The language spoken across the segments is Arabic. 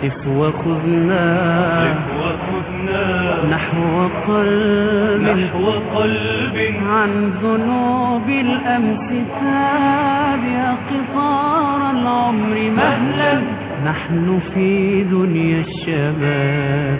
قف وخذنا نحو قلب عن ذنوب الأمس تاب يا قطار العمر مهلا نحن في دنيا الشباب.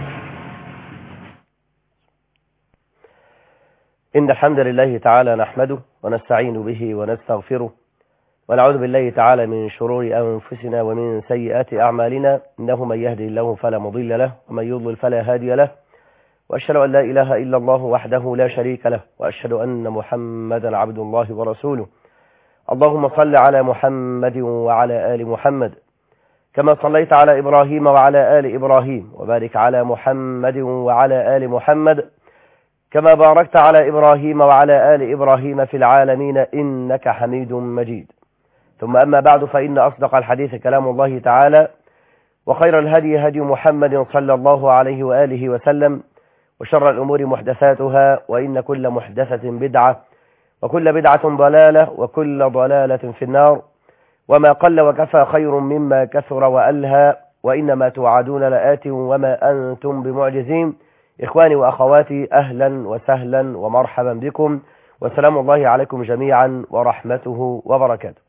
إن الحمد لله تعالى نحمده ونستعين به ونستغفره ونعوذ بالله تعالى من شرور أنفسنا ومن سيئات أعمالنا، إنه من يهدي الله فلا مضل له ومن يضلل فلا هادي له، وأشهد أن لا إله إلا الله وحده لا شريك له، وأشهد أن محمدا عبد الله ورسوله. اللهم صل على محمد وعلى آل محمد كما صليت على إبراهيم وعلى آل إبراهيم، وبارك على محمد وعلى آل محمد كما باركت على إبراهيم وعلى آل إبراهيم في العالمين إنك حميد مجيد. ثم أما بعد، فإن أصدق الحديث كلام الله تعالى، وخير الهدي هدي محمد صلى الله عليه وآله وسلم، وشر الأمور محدثاتها، وإن كل محدثة بدعة، وكل بدعة ضلالة، وكل ضلالة في النار. وما قل وكفى خير مما كثر وألهى، وإنما توعدون لآت وما أنتم بمعجزين. إخواني وأخواتي، أهلا وسهلا ومرحبا بكم، وسلام الله عليكم جميعا ورحمته وبركاته.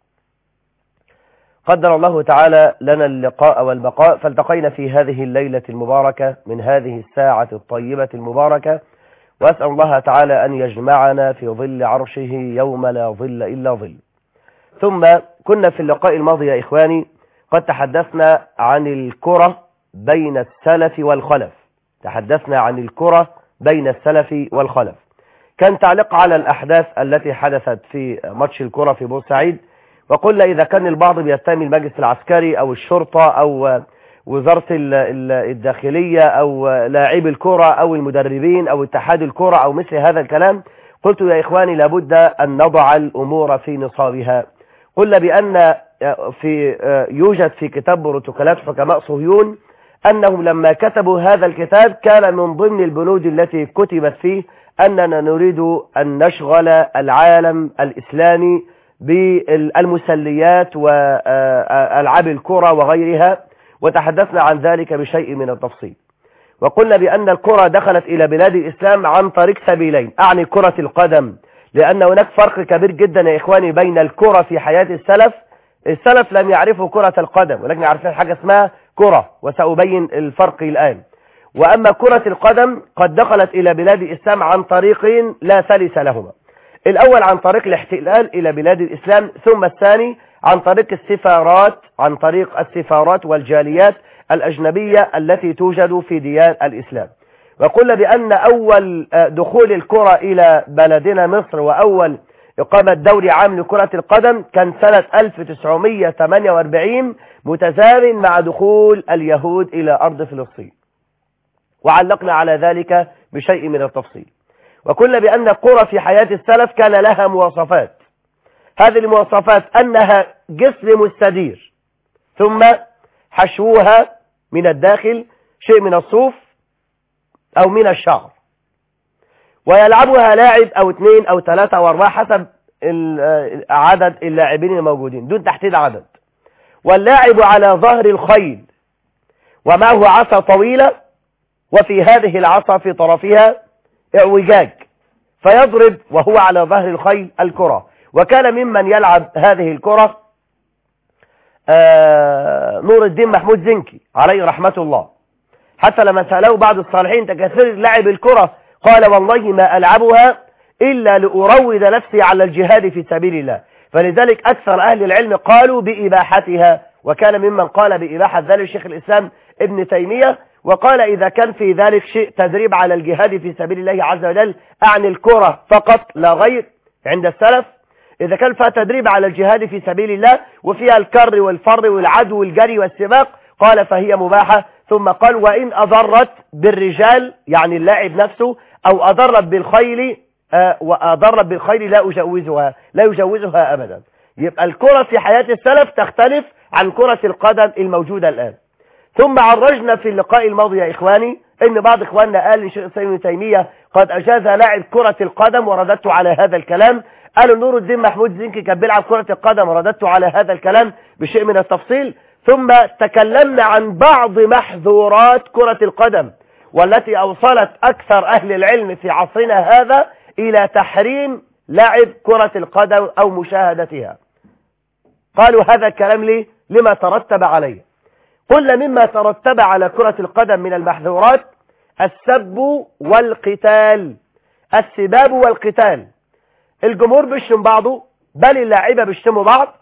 قدر الله تعالى لنا اللقاء والبقاء، فالتقينا في هذه الليلة المباركة من هذه الساعة الطيبة المباركة، وأسأل الله تعالى أن يجمعنا في ظل عرشه يوم لا ظل إلا ظل. ثم كنا في اللقاء الماضي يا إخواني قد تحدثنا عن الكرة بين السلف والخلف، تحدثنا عن الكرة بين السلف والخلف. كان تعليق على الأحداث التي حدثت في ماتش الكرة في بورسعيد، وقلنا إذا كان البعض بيتهم المجلس العسكري أو الشرطة أو وزارة الداخلية أو لاعبي الكرة أو المدربين أو اتحاد الكرة أو مثل هذا الكلام، قلت يا إخواني لابد أن نضع الأمور في نصابها. قلنا بأن يوجد في كتاب بروتوكولات حكماء صهيون أنهم لما كتبوا هذا الكتاب كان من ضمن البنود التي كتبت فيه أننا نريد أن نشغل العالم الإسلامي بالمسليات وألعاب الكرة وغيرها، وتحدثنا عن ذلك بشيء من التفصيل. وقلنا بأن الكرة دخلت إلى بلاد الإسلام عن طريق سبيلين، أعني كرة القدم، لأن هناك فرق كبير جدا يا إخواني بين الكرة في حياة السلف. السلف لم يعرفوا كرة القدم، ولكن يعرفون حاجة اسمها كرة، وسأبين الفرق الآن. وأما كرة القدم قد دخلت إلى بلاد الإسلام عن طريقين لا ثالث لهما. الأول عن طريق الاحتلال إلى بلاد الإسلام، ثم الثاني عن طريق السفارات والجاليات الأجنبية التي توجد في ديار الإسلام. وقلنا بأن أول دخول الكرة إلى بلدنا مصر وأول إقامة دوري عام لكرة القدم كان سنة 1948 متزامن مع دخول اليهود إلى أرض فلسطين، وعلقنا على ذلك بشيء من التفصيل. وقلنا بأن الكرة في حياة السلف كان لها مواصفات، هذه المواصفات أنها جسم مستدير ثم حشوها من الداخل شيء من الصوف أو من الشعر، ويلعبها لاعب أو اثنين أو ثلاثة أو أربعة حسب عدد اللاعبين الموجودين دون تحديد عدد. واللاعب على ظهر الخيل ومعه عصا طويلة، وفي هذه العصا في طرفها اعوجاج، فيضرب وهو على ظهر الخيل الكرة. وكان ممن يلعب هذه الكرة نور الدين محمود زنكي عليه رحمة الله، حتى لما سأله بعض الصالحين تكثير لعب الكرة قال والله ما ألعبها إلا لأروض نفسي على الجهاد في سبيل الله. فلذلك أكثر أهل العلم قالوا بإباحتها، وكان ممن قال بإباحة ذلك شيخ الإسلام ابن تيمية، وقال إذا كان في ذلك شيء تدريب على الجهاد في سبيل الله عز وجل، أعني الكرة فقط لا غير عند السلف، إذا كان فيها تدريب على الجهاد في سبيل الله وفيها الكر والفر والعدو والجري والسباق قال فهي مباحة. ثم قال وإن أضرت بالرجال يعني اللاعب نفسه أو أضرت بالخيل وأضرت بالخيل لا يجوزها أبدا. يبقى الكرة في حياة السلف تختلف عن كرة القدم الموجودة الآن. ثم عرجنا في اللقاء الماضي يا إخواني إن بعض إخواننا قال لشيخ الإسلام ابن تيمية قد أجاز لاعب كرة القدم، ورددت على هذا الكلام. قالوا نور الدين محمود زنكي كان بيلعب كرة القدم، ورددت على هذا الكلام بشيء من التفصيل. ثم تكلمنا عن بعض محظورات كرة القدم والتي أوصلت أكثر أهل العلم في عصرنا هذا إلى تحريم لعب كرة القدم أو مشاهدتها. قالوا هذا الكلام ليه؟ لما ترتب عليه. قلنا مما ترتب على كرة القدم من المحظورات السب والقتال، السباب والقتال. الجمهور بيشتم بعضه، بل اللاعبة بيشتموا بعض،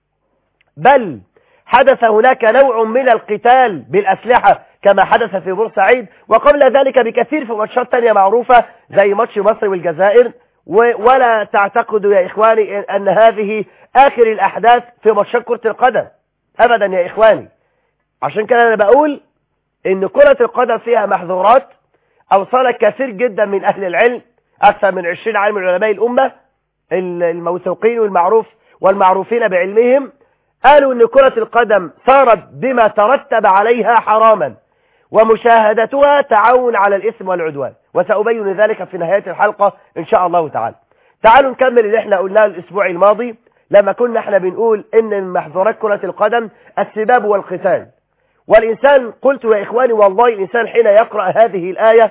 بل حدث هناك نوع من القتال بالأسلحة كما حدث في بورسعيد، وقبل ذلك بكثير في ماتشات تانية معروفة زي ماتش مصر والجزائر. ولا تعتقدوا يا إخواني أن هذه آخر الأحداث في ماتشات كرة القدم أبدا يا إخواني. عشان كده أنا بقول إن كرة القدم فيها محظورات أوصل كثير جدا من أهل العلم، أكثر من 20 عالم من علماء الأمة الموثوقين والمعروفين بعلمهم، قالوا إن كرة القدم صارت بما ترتب عليها حراما، ومشاهدتها تعاون على الإثم والعدوان، وسأبين ذلك في نهاية الحلقة إن شاء الله تعالى. تعالوا نكمل اللي احنا قلناه الأسبوع الماضي لما كنا احنا بنقول إن من محظورات كرة القدم السباب والقتال. والإنسان، قلت يا إخواني والله الإنسان حين يقرأ هذه الآية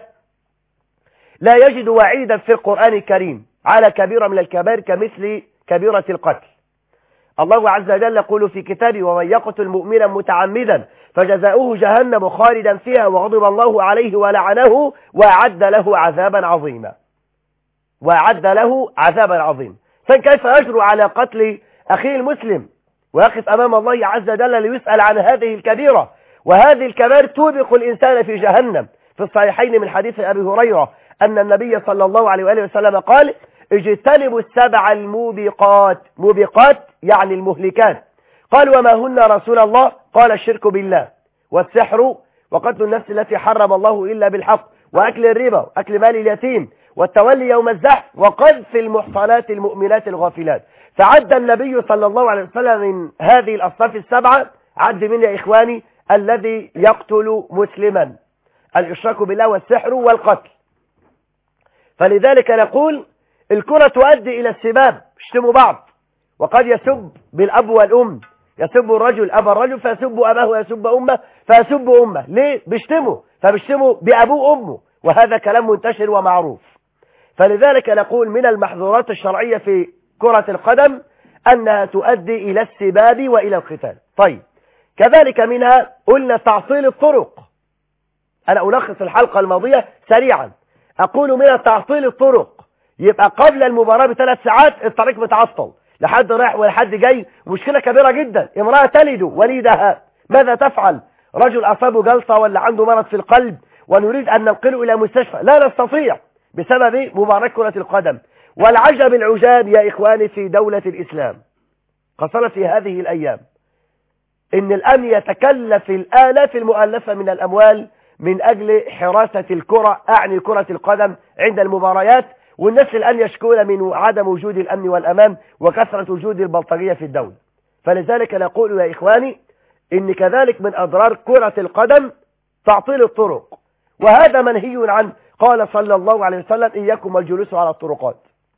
لا يجد وعيدا في القرآن الكريم على كبيرة من الكبائر كمثل كبيرة القتل. الله عز وجل يقول في كتابه: ومن يقتل مؤمنا متعمدا فجزاؤه جهنم خالدا فيها وغضب الله عليه ولعنه وأعد له عذابا عظيما. وأعد له عذابا عظيما. فكيف يجرؤ على قتل أخيه المسلم ويقف أمام الله عز وجل ليسأل عن هذه الكبيرة؟ وهذه الكبائر توبق الإنسان في جهنم. في الصحيحين من حديث أبي هريرة أن النبي صلى الله عليه وآله وسلم قال: اجتنبوا السبع الموبقات. موبقات يعني المهلكات. قال: وما هن رسول الله؟ قال: الشرك بالله، والسحر، وقتل النفس التي حرم الله إلا بالحق، وأكل الربا، وأكل مال اليتيم، والتولي يوم الزحف، وقذف المحصنات المؤمنات الغافلات. فعد النبي صلى الله عليه وسلم من هذه الأصناف السبعة، عد من يا إخواني الذي يقتل مسلما، الإشراك بالله والسحر والقتل. فلذلك نقول الكرة تؤدي إلى السباب، يشتموا بعض، وقد يسب بالأب والأم، يسب الرجل أبا الرجل فيسب أباه ويسب أمه فيسب أمه. ليه؟ بيشتموا، فبيشتموا بأبوه وأمه، وهذا كلام منتشر ومعروف. فلذلك نقول من المحظورات الشرعية في كرة القدم أنها تؤدي إلى السباب وإلى القتال. طيب، كذلك منها قلنا تعطيل الطرق. أنا ألخص الحلقة الماضية سريعا، أقول من تعطيل الطرق يبقى قبل المباراة ب3 ساعات الطريق متعطل، لحد رايح ولحد جاي، مشكلة كبيرة جدا. امرأة تلد وليدها، ماذا تفعل؟ رجل أصابه جلطة ولا عنده مرض في القلب ونريد أن ننقله إلى مستشفى، لا نستطيع بسبب مباراة كرة القدم. والعجب العجاب يا إخواني في دولة الإسلام، خاصة في هذه الأيام، إن الأمن يتكلف الآلاف المؤلفة من الأموال من أجل حراسة الكرة، أعني كرة القدم عند المباريات، والناس الآن يشكون من عدم وجود الأمن والأمان وكثرة وجود البلطجية في الدولة. فلذلك نقول يا إخواني إن كذلك من أضرار كرة القدم تعطيل الطرق، وهذا منهي عنه. قال صلى الله عليه وسلم: إياكم والجلوس على الطرقات.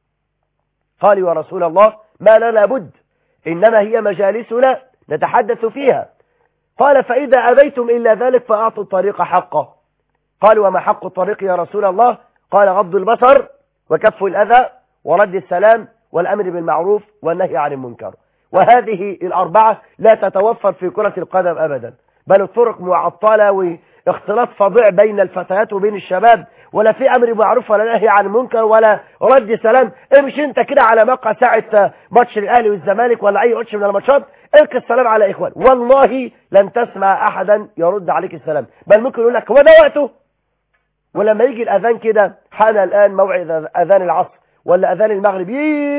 قال: يا رسول الله ما لنا بد، إنما هي مجالسنا نتحدث فيها. قال: فإذا أبيتم إلا ذلك فأعطوا الطريق حقه. قال: وما حق الطريق يا رسول الله؟ قال: غض البصر، وكف الأذى، ورد السلام، والأمر بالمعروف، والنهي عن المنكر. وهذه الأربعة لا تتوفر في كرة القدم أبدا، بل الطرق معطلة واختلاط فظيع بين الفتيات وبين الشباب، ولا في أمر معروف ولا نهي عن المنكر ولا رد سلام. امشي انت كده على موقع ساعة ماتش الأهلي والزمالك ولا أي ماتش من الماتشات، القي السلام على إخوان، والله لن تسمع أحدا يرد عليك السلام، بل ممكن يقول لك هو ده وقته. ولما يجي الأذان كده، حان الآن موعد أذان العصر ولا أذان المغرب،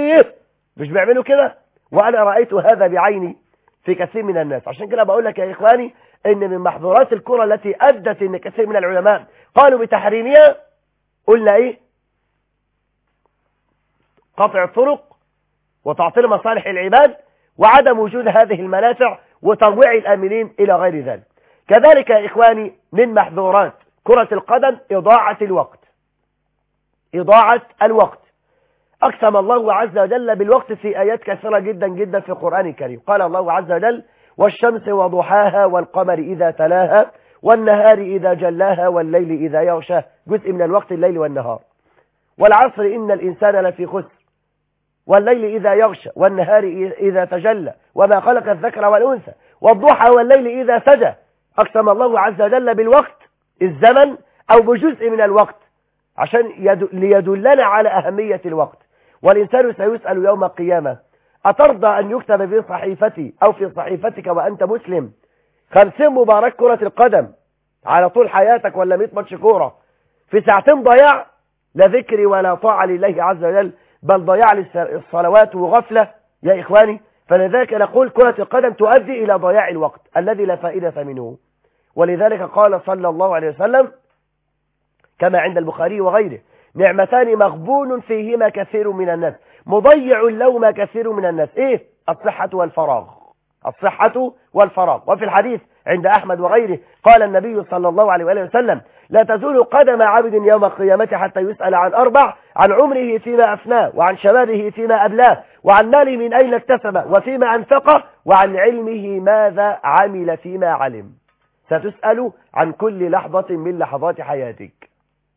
مش بيعملوا كده. وأنا رأيت هذا بعيني في كثير من الناس. عشان كده بقول لك يا إخواني إن من محظورات الكرة التي أدت إن كثير من العلماء قالوا بتحريمها، قلنا إيه؟ قطع الطرق وتعطيل مصالح العباد وعدم وجود هذه المنافع وترويع الآمنين إلى غير ذلك. كذلك يا إخواني من محظورات كرة القدم إضاعة الوقت. إضاعة الوقت، أقسم الله عز وجل بالوقت في آيات كثيرة جدا جدا في القرآن الكريم. قال الله عز وجل: والشمس وضحاها والقمر إذا تلاها والنهار إذا جلاها والليل إذا يغشاه، جزء من الوقت الليل والنهار. والعصر إن الإنسان لفي خسر والليل إذا يغشى والنهار إذا تجلى وما خلق الذكر والأنثى والضحى والليل إذا سجى. أقسم الله عز وجل بالوقت الزمن أو بجزء من الوقت عشان ليدلنا على أهمية الوقت. والإنسان سيسأل يوم القيامة أترضى أن يكتب في صحيفتي أو في صحيفتك وأنت مسلم 50 مباراة كرة القدم على طول حياتك، ولا 100 ماتش كورة في ساعتين ضياع لا ذكر ولا طاعة لله عز وجل، بل ضياع للصلوات وغفلة يا إخواني. فلذلك نقول كرة القدم تؤدي إلى ضياع الوقت الذي لا فائدة منه. ولذلك قال صلى الله عليه وسلم كما عند البخاري وغيره نعمتان مغبون فيهما كثير من الناس مضيع لهما كثير من الناس. إيه؟ الصحة والفراغ. الصحة والفراغ. وفي الحديث عند أحمد وغيره قال النبي صلى الله عليه وآله وسلم لا تزول قدم عبد يوم القيامة حتى يسأل عن 4: عن عمره فيما أفناه، وعن شبابه فيما أبلاه، وعن ماله من أين اكتسبه، وفيما أنفقه، وعن علمه ماذا عمل فيما علم. ستسأل عن كل لحظة من لحظات حياتك.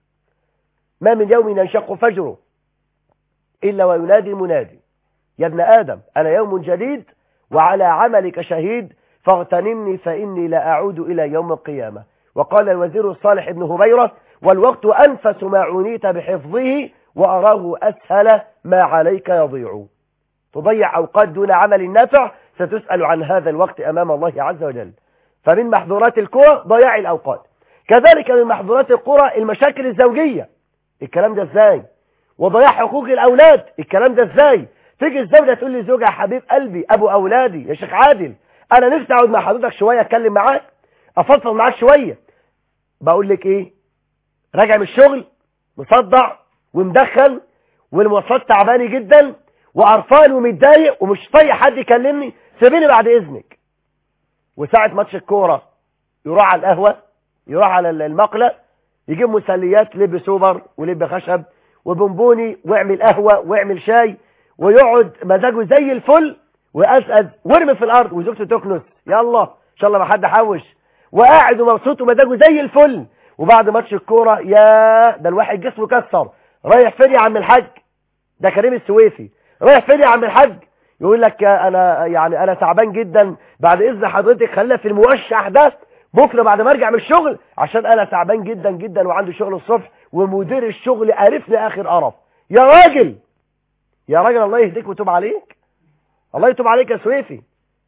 ما من يوم ينشق فجره إلا وينادي منادي يا ابن آدم أنا يوم جديد وعلى عملك شهيد فاغتنمني فإني لا أعود إلى يوم القيامة. وقال الوزير الصالح بن هبيرة والوقت أنفس ما عنيت بحفظه وأراه أسهل ما عليك يضيع. تضيع أوقات دون عمل نافع، ستسأل عن هذا الوقت أمام الله عز وجل. فمن محظورات الكرة ضياع الأوقات، كذلك من محظورات الكرة المشاكل الزوجية. الكلام ده ازاي؟ وضياع حقوق الأولاد. الكلام ده ازاي؟ تيجي الزوجة تقول لي زوجها حبيب قلبي أبو أولادي يا شيخ عادل أنا نفسي أقعد مع حضرتك شوية أتكلم معاك أفضفض معاك شوية. بقول لك إيه؟ راجع من الشغل مصدع ومدخل والمواصلات تعباني جدا وقرفان ومتضايق ومش طايق حد يكلمني، سيبيني بعد إذنك. وساعة ماتش الكورة يروح على القهوة، يروح على المقلة، يجيب مسليات لب سوبر ولب خشب وبونبوني ويعمل قهوة ويعمل شاي ويقعد مزاجه زي الفل وأسأل وارمي في الأرض وزوجته تكنس يلا إن شاء الله ما حد حوش، وقاعد ومبسوط ومزاجه زي الفل. وبعد ماتش الكورة يا ده الواحد جسمه كسر. رايح فين يا عم الحاج؟ ده كريم السويفي. رايح فين يا عم الحاج؟ يقول لك أنا تعبان جدا بعد إذن حضرتك خلينا في الموشح ده بكرة بعد ما ارجع من الشغل عشان أنا تعبان جدا جدا وعندي شغل الصبح ومدير الشغل قرفني آخر قرف. يا راجل يا راجل الله يهديك ويتوب عليك. الله يتوب عليك يا سويفي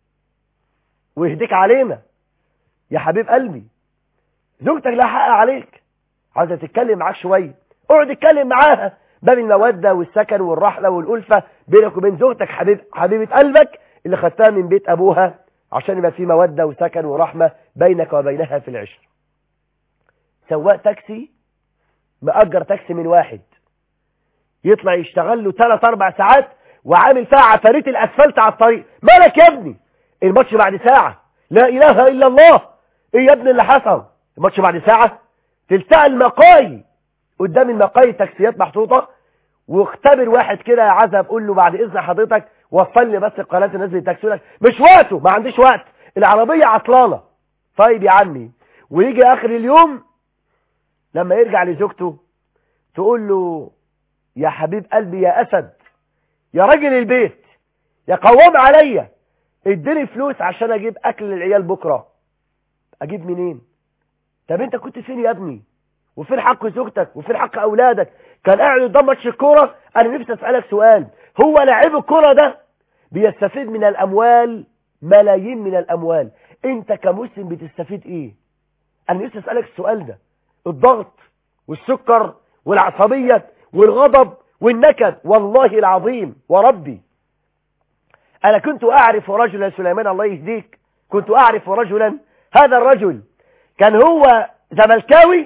ويهديك علينا يا حبيب قلبي. زوجتك لها حق عليك، عايزة تتكلم معاك شوية اقعد اتكلم معاها. باب المودة والسكن والرحلة والألفة بينك وبين زوجتك حبيبة قلبك اللي خدتها من بيت أبوها عشان يبقى في مودة وسكن ورحمة بينك وبينها في العشر. سواق تاكسي مأجر تاكسي من واحد يطلع يشتغل له 3-4 ساعات وعامل فيها عفاريت الأسفلت على الطريق. مالك يا ابني؟ الماتش بعد ساعة. لا إله إلا الله. إيه يا ابني اللي حصل؟ الماتش بعد ساعة. تلتقى المقاي قدام المقاي تاكسيات محطوطة واختبر واحد كده يا عزب قول له بعد إذن حضرتك وصل لي بس القناة نزل التاكسي لك مش وقته ما عنديش وقت العربية عطلانة. طيب يا عمي. ويجي آخر اليوم لما يرجع لزوجته تقول له يا حبيب قلبي يا أسد يا راجل البيت يا قوام عليا اديني فلوس عشان اجيب اكل للعيال بكرة. اجيب منين؟ طب انت كنت فين يا ابني؟ وفين حق زوجتك وفين حق اولادك؟ كان قاعد قدام ماتش الكوره. انا نفسي اسالك سؤال، هو لاعب الكوره ده بيستفيد من الاموال ملايين من الاموال، انت كمسلم بتستفيد ايه؟ انا نفسي اسالك السؤال ده. الضغط والسكر والعصبيه والغضب والنكد والله العظيم وربي أنا كنت أعرف رجلا سليمان الله يهديك كنت أعرف رجلا. هذا الرجل كان هو زملكاوي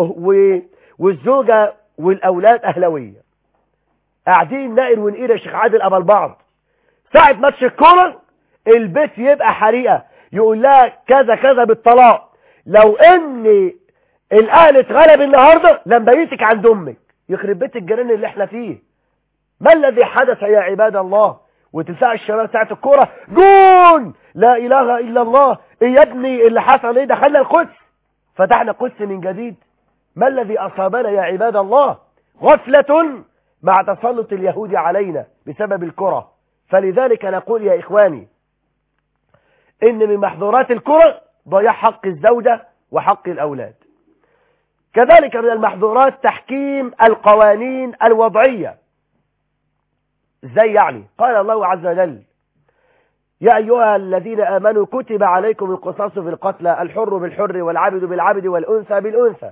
والزوجة والأولاد أهلوية قاعدين نائر ونقير يا شيخ عادل قبل بعض. ساعة ماتش الكورة البيت يبقى حريقة يقول لها كذا كذا بالطلاق لو ان الأهل اتغلب النهاردة لما بيتك عند أمك. يخرب بيت الجنان اللي احنا فيه. ما الذي حدث يا عباد الله؟ وتلتقى الشباب ساعة الكورة جون لا إله إلا الله. إيه يا ابني اللي حصل؟ إيه دخلنا القدس، فتحنا القدس من جديد. ما الذي أصابنا يا عباد الله؟ غفلة مع تسلط اليهود علينا بسبب الكرة. فلذلك نقول يا إخواني إن من محظورات الكرة ضياع حق الزوجة وحق الأولاد. كذلك من المحظورات تحكيم القوانين الوضعية. ازاي يعني؟ قال الله عز وجل: يا أيها الذين آمنوا كتب عليكم القصاص في القتلى، الحر بالحر والعبد بالعبد والأنثى بالأنثى.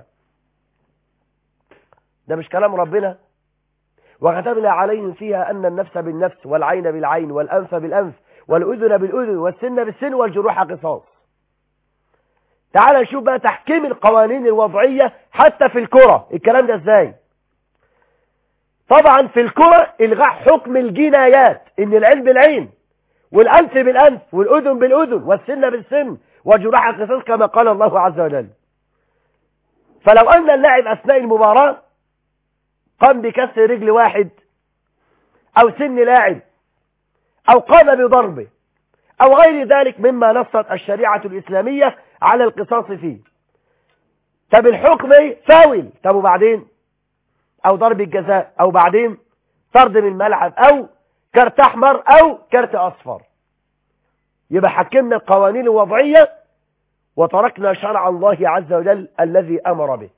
ده مش كلام ربنا؟ وكتبنا عليهم فيها أن النفس بالنفس والعين بالعين والأنف بالأنف والأذن بالأذن والسن بالسن والجروح قصاص. تعال نشوف بقى تحكيم القوانين الوضعية حتى في الكرة. الكلام ده ازاي؟ طبعا في الكرة الغاء حكم الجنايات، ان العين بالعين والأنف بالأنف والأذن بالأذن والسن بالسن والجروح قصاص كما قال الله عز وجل. فلو أن اللاعب أثناء المباراة قام بكسر رجل واحد أو سن لاعب أو قام بضربه أو غير ذلك مما نصت الشريعة الإسلامية على القصاص فيه، طب الحكم فاول، طب وبعدين؟ أو ضرب الجزاء، أو بعدين طرد من الملعب، أو كارت أحمر، أو كارت أصفر. يبقى حكمنا القوانين الوضعية وتركنا شرع الله عز وجل الذي أمر به.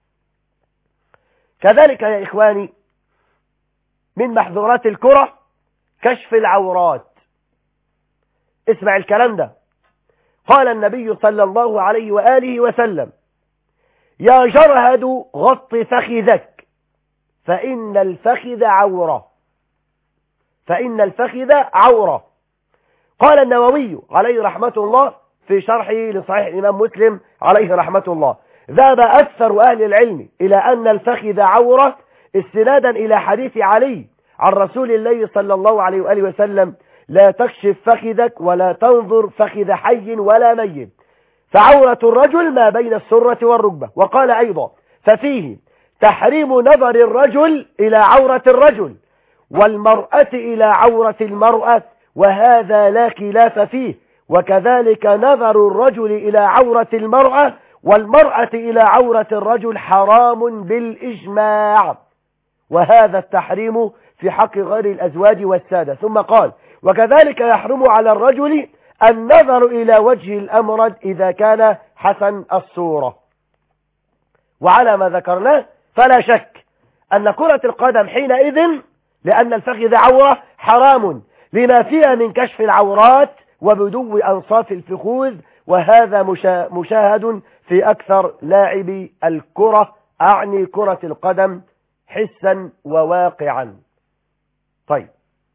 كذلك يا إخواني من محظورات الكرة كشف العورات. اسمع الكلام ده. قال النبي صلى الله عليه وآله وسلم: يا جرهد غط فخذك فإن الفخذ عورة، فإن الفخذ عورة. قال النووي عليه رحمة الله في شرحه لصحيح الإمام مسلم عليه رحمة الله: ذهب أكثر أهل العلم إلى أن الفخذ عورة استنادا إلى حديث علي عن رسول الله صلى الله عليه وآله وسلم: لا تكشف فخذك ولا تنظر فخذ حي ولا ميت، فعورة الرجل ما بين السرة والركبة. وقال أيضا: ففيه تحريم نظر الرجل إلى عورة الرجل والمرأة إلى عورة المرأة، وهذا لا خلاف فيه، وكذلك نظر الرجل إلى عورة المرأة والمرأة إلى عورة الرجل حرام بالإجماع، وهذا التحريم في حق غير الأزواج والسادة. ثم قال: وكذلك يحرم على الرجل النظر إلى وجه الأمرد إذا كان حسن الصورة. وعلى ما ذكرناه فلا شك أن كرة القدم حينئذ لأن الفخذ عورة حرام لما فيها من كشف العورات وبدو أنصاف الفخوذ، وهذا مشاهد في أكثر لاعبي الكرة، أعني كرة القدم، حسا وواقعا. طيب،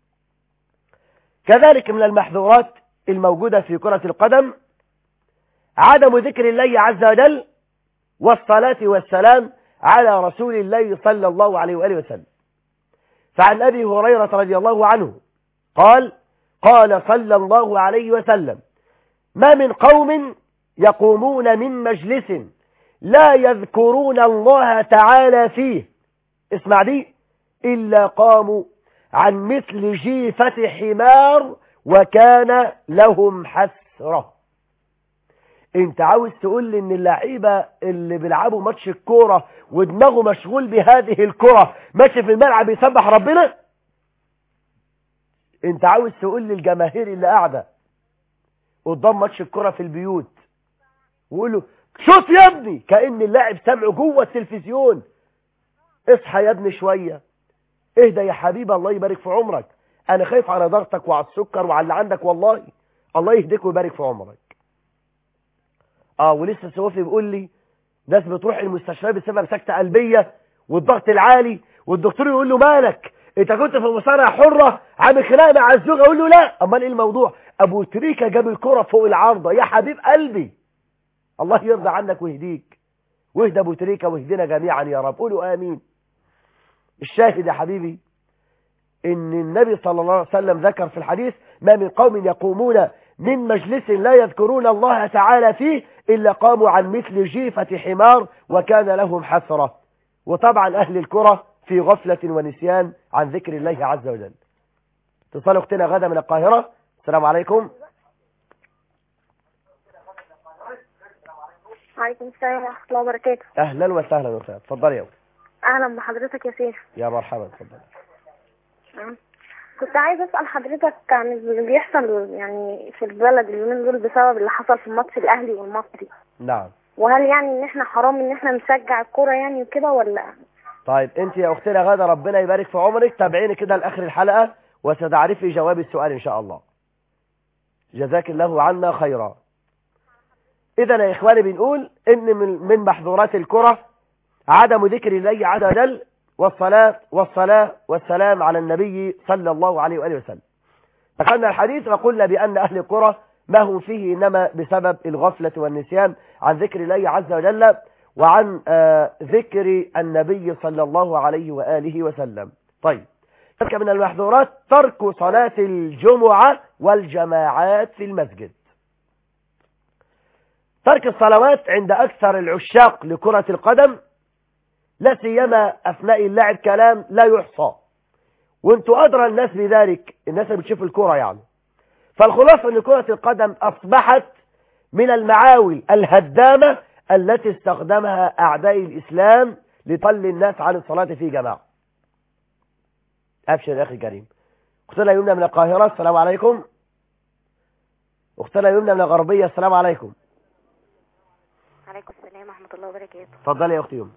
كذلك من المحظورات الموجودة في كرة القدم عدم ذكر الله عز وجل والصلاة والسلام على رسول الله صلى الله عليه وآله وسلم. فعن أبي هريرة رضي الله عنه قال: قال صلى الله عليه وسلم: ما من قوم يقومون من مجلس لا يذكرون الله تعالى فيه، اسمع دي، إلا قاموا عن مثل جيفة حمار وكان لهم حسرة. انت عاوز تقول لي ان اللعيبة اللي بيلعبوا ماتش الكورة ودماغه مشغول بهذه الكرة ماشي في الملعب يسبح ربنا؟ انت عاوز تقول لي الجماهير اللي قاعدة قدام ماتش الكرة في البيوت ويقولوا شوف يا ابني، كأن اللاعب سمعه جوه التلفزيون؟ اصحى يا ابني شوية، اهدى يا حبيبي، الله يبارك في عمرك، انا خايف على ضغطك وعلى السكر وعلى اللي عندك، والله الله يهديك ويبارك في عمرك. ولسه سوفي بيقول لي ناس بتروح المستشفى بسبب سكتة قلبية والضغط العالي، والدكتور يقول له مالك انت كنت في مصارعة حرة عامل خناقه مع الزوج؟ اقول له لا. امال ايه الموضوع؟ ابو تريكة جاب الكرة فوق العارضة. يا حبيب قلبي الله يرضى عنك ويهديك، واهدى ابو تريكة واهدنا جميعا يا رب، قولوا امين. الشاهد يا حبيبي ان النبي صلى الله عليه وسلم ذكر في الحديث: ما من قوم يقومون من مجلس لا يذكرون الله تعالى فيه إلا قاموا عن مثل جيفة حمار وكان لهم حسرة. وطبعا أهل الكرة في غفلة ونسيان عن ذكر الله عز وجل. اتصال أختنا غدا من القاهرة. السلام عليكم. وعليكم السلام ورحمة الله وبركاته. اهلا وسهلا وسهلا، اتفضلي يا أختي. أهلا بحضرتك يا شيخ. يا مرحبا، اتفضلي. كنت عايزة أسأل حضرتك عن اللي بيحصل يعني في البلد اليومين دول بسبب اللي حصل في الماتش الأهلي والمصري. نعم. وهل يعني إن إحنا حرام إن إحنا نشجع الكورة يعني وكده ولا؟ طيب انت يا اختنا غادة ربنا يبارك في عمرك، تابعيني كده لاخر الحلقة وستعرفي جواب السؤال ان شاء الله. جزاك الله عنا خيرا. اذا يا اخواني بنقول ان من محظورات الكرة عدم ذكر الله عز وجل والصلاة والسلام على النبي صلى الله عليه وآله وسلم. دخلنا الحديث وقلنا بأن أهل القرى ما هم فيه إنما بسبب الغفلة والنسيان عن ذكر الله عز وجل وعن ذكر النبي صلى الله عليه وآله وسلم. طيب، ترك من المحظورات ترك صلاة الجمعة والجماعات في المسجد. ترك الصلوات عند أكثر العشاق لكرة القدم لا سيما أثناء اللعب كلام لا يحصى، وانتوا أدرى الناس بذلك، الناس اللي بتشوف الكرة يعني. فالخلاصة أن كرة القدم أصبحت من المعاول الهدامة التي استخدمها أعداء الإسلام لطل الناس عن الصلاة في جماعة. أبشر يا أخي الكريم. أختنا يمنى من القاهرة، السلام عليكم. أختنا يمنى من الغربية، السلام عليكم. عليكم السلام ورحمة الله وبركاته. اتفضلي يا أختي يمنى.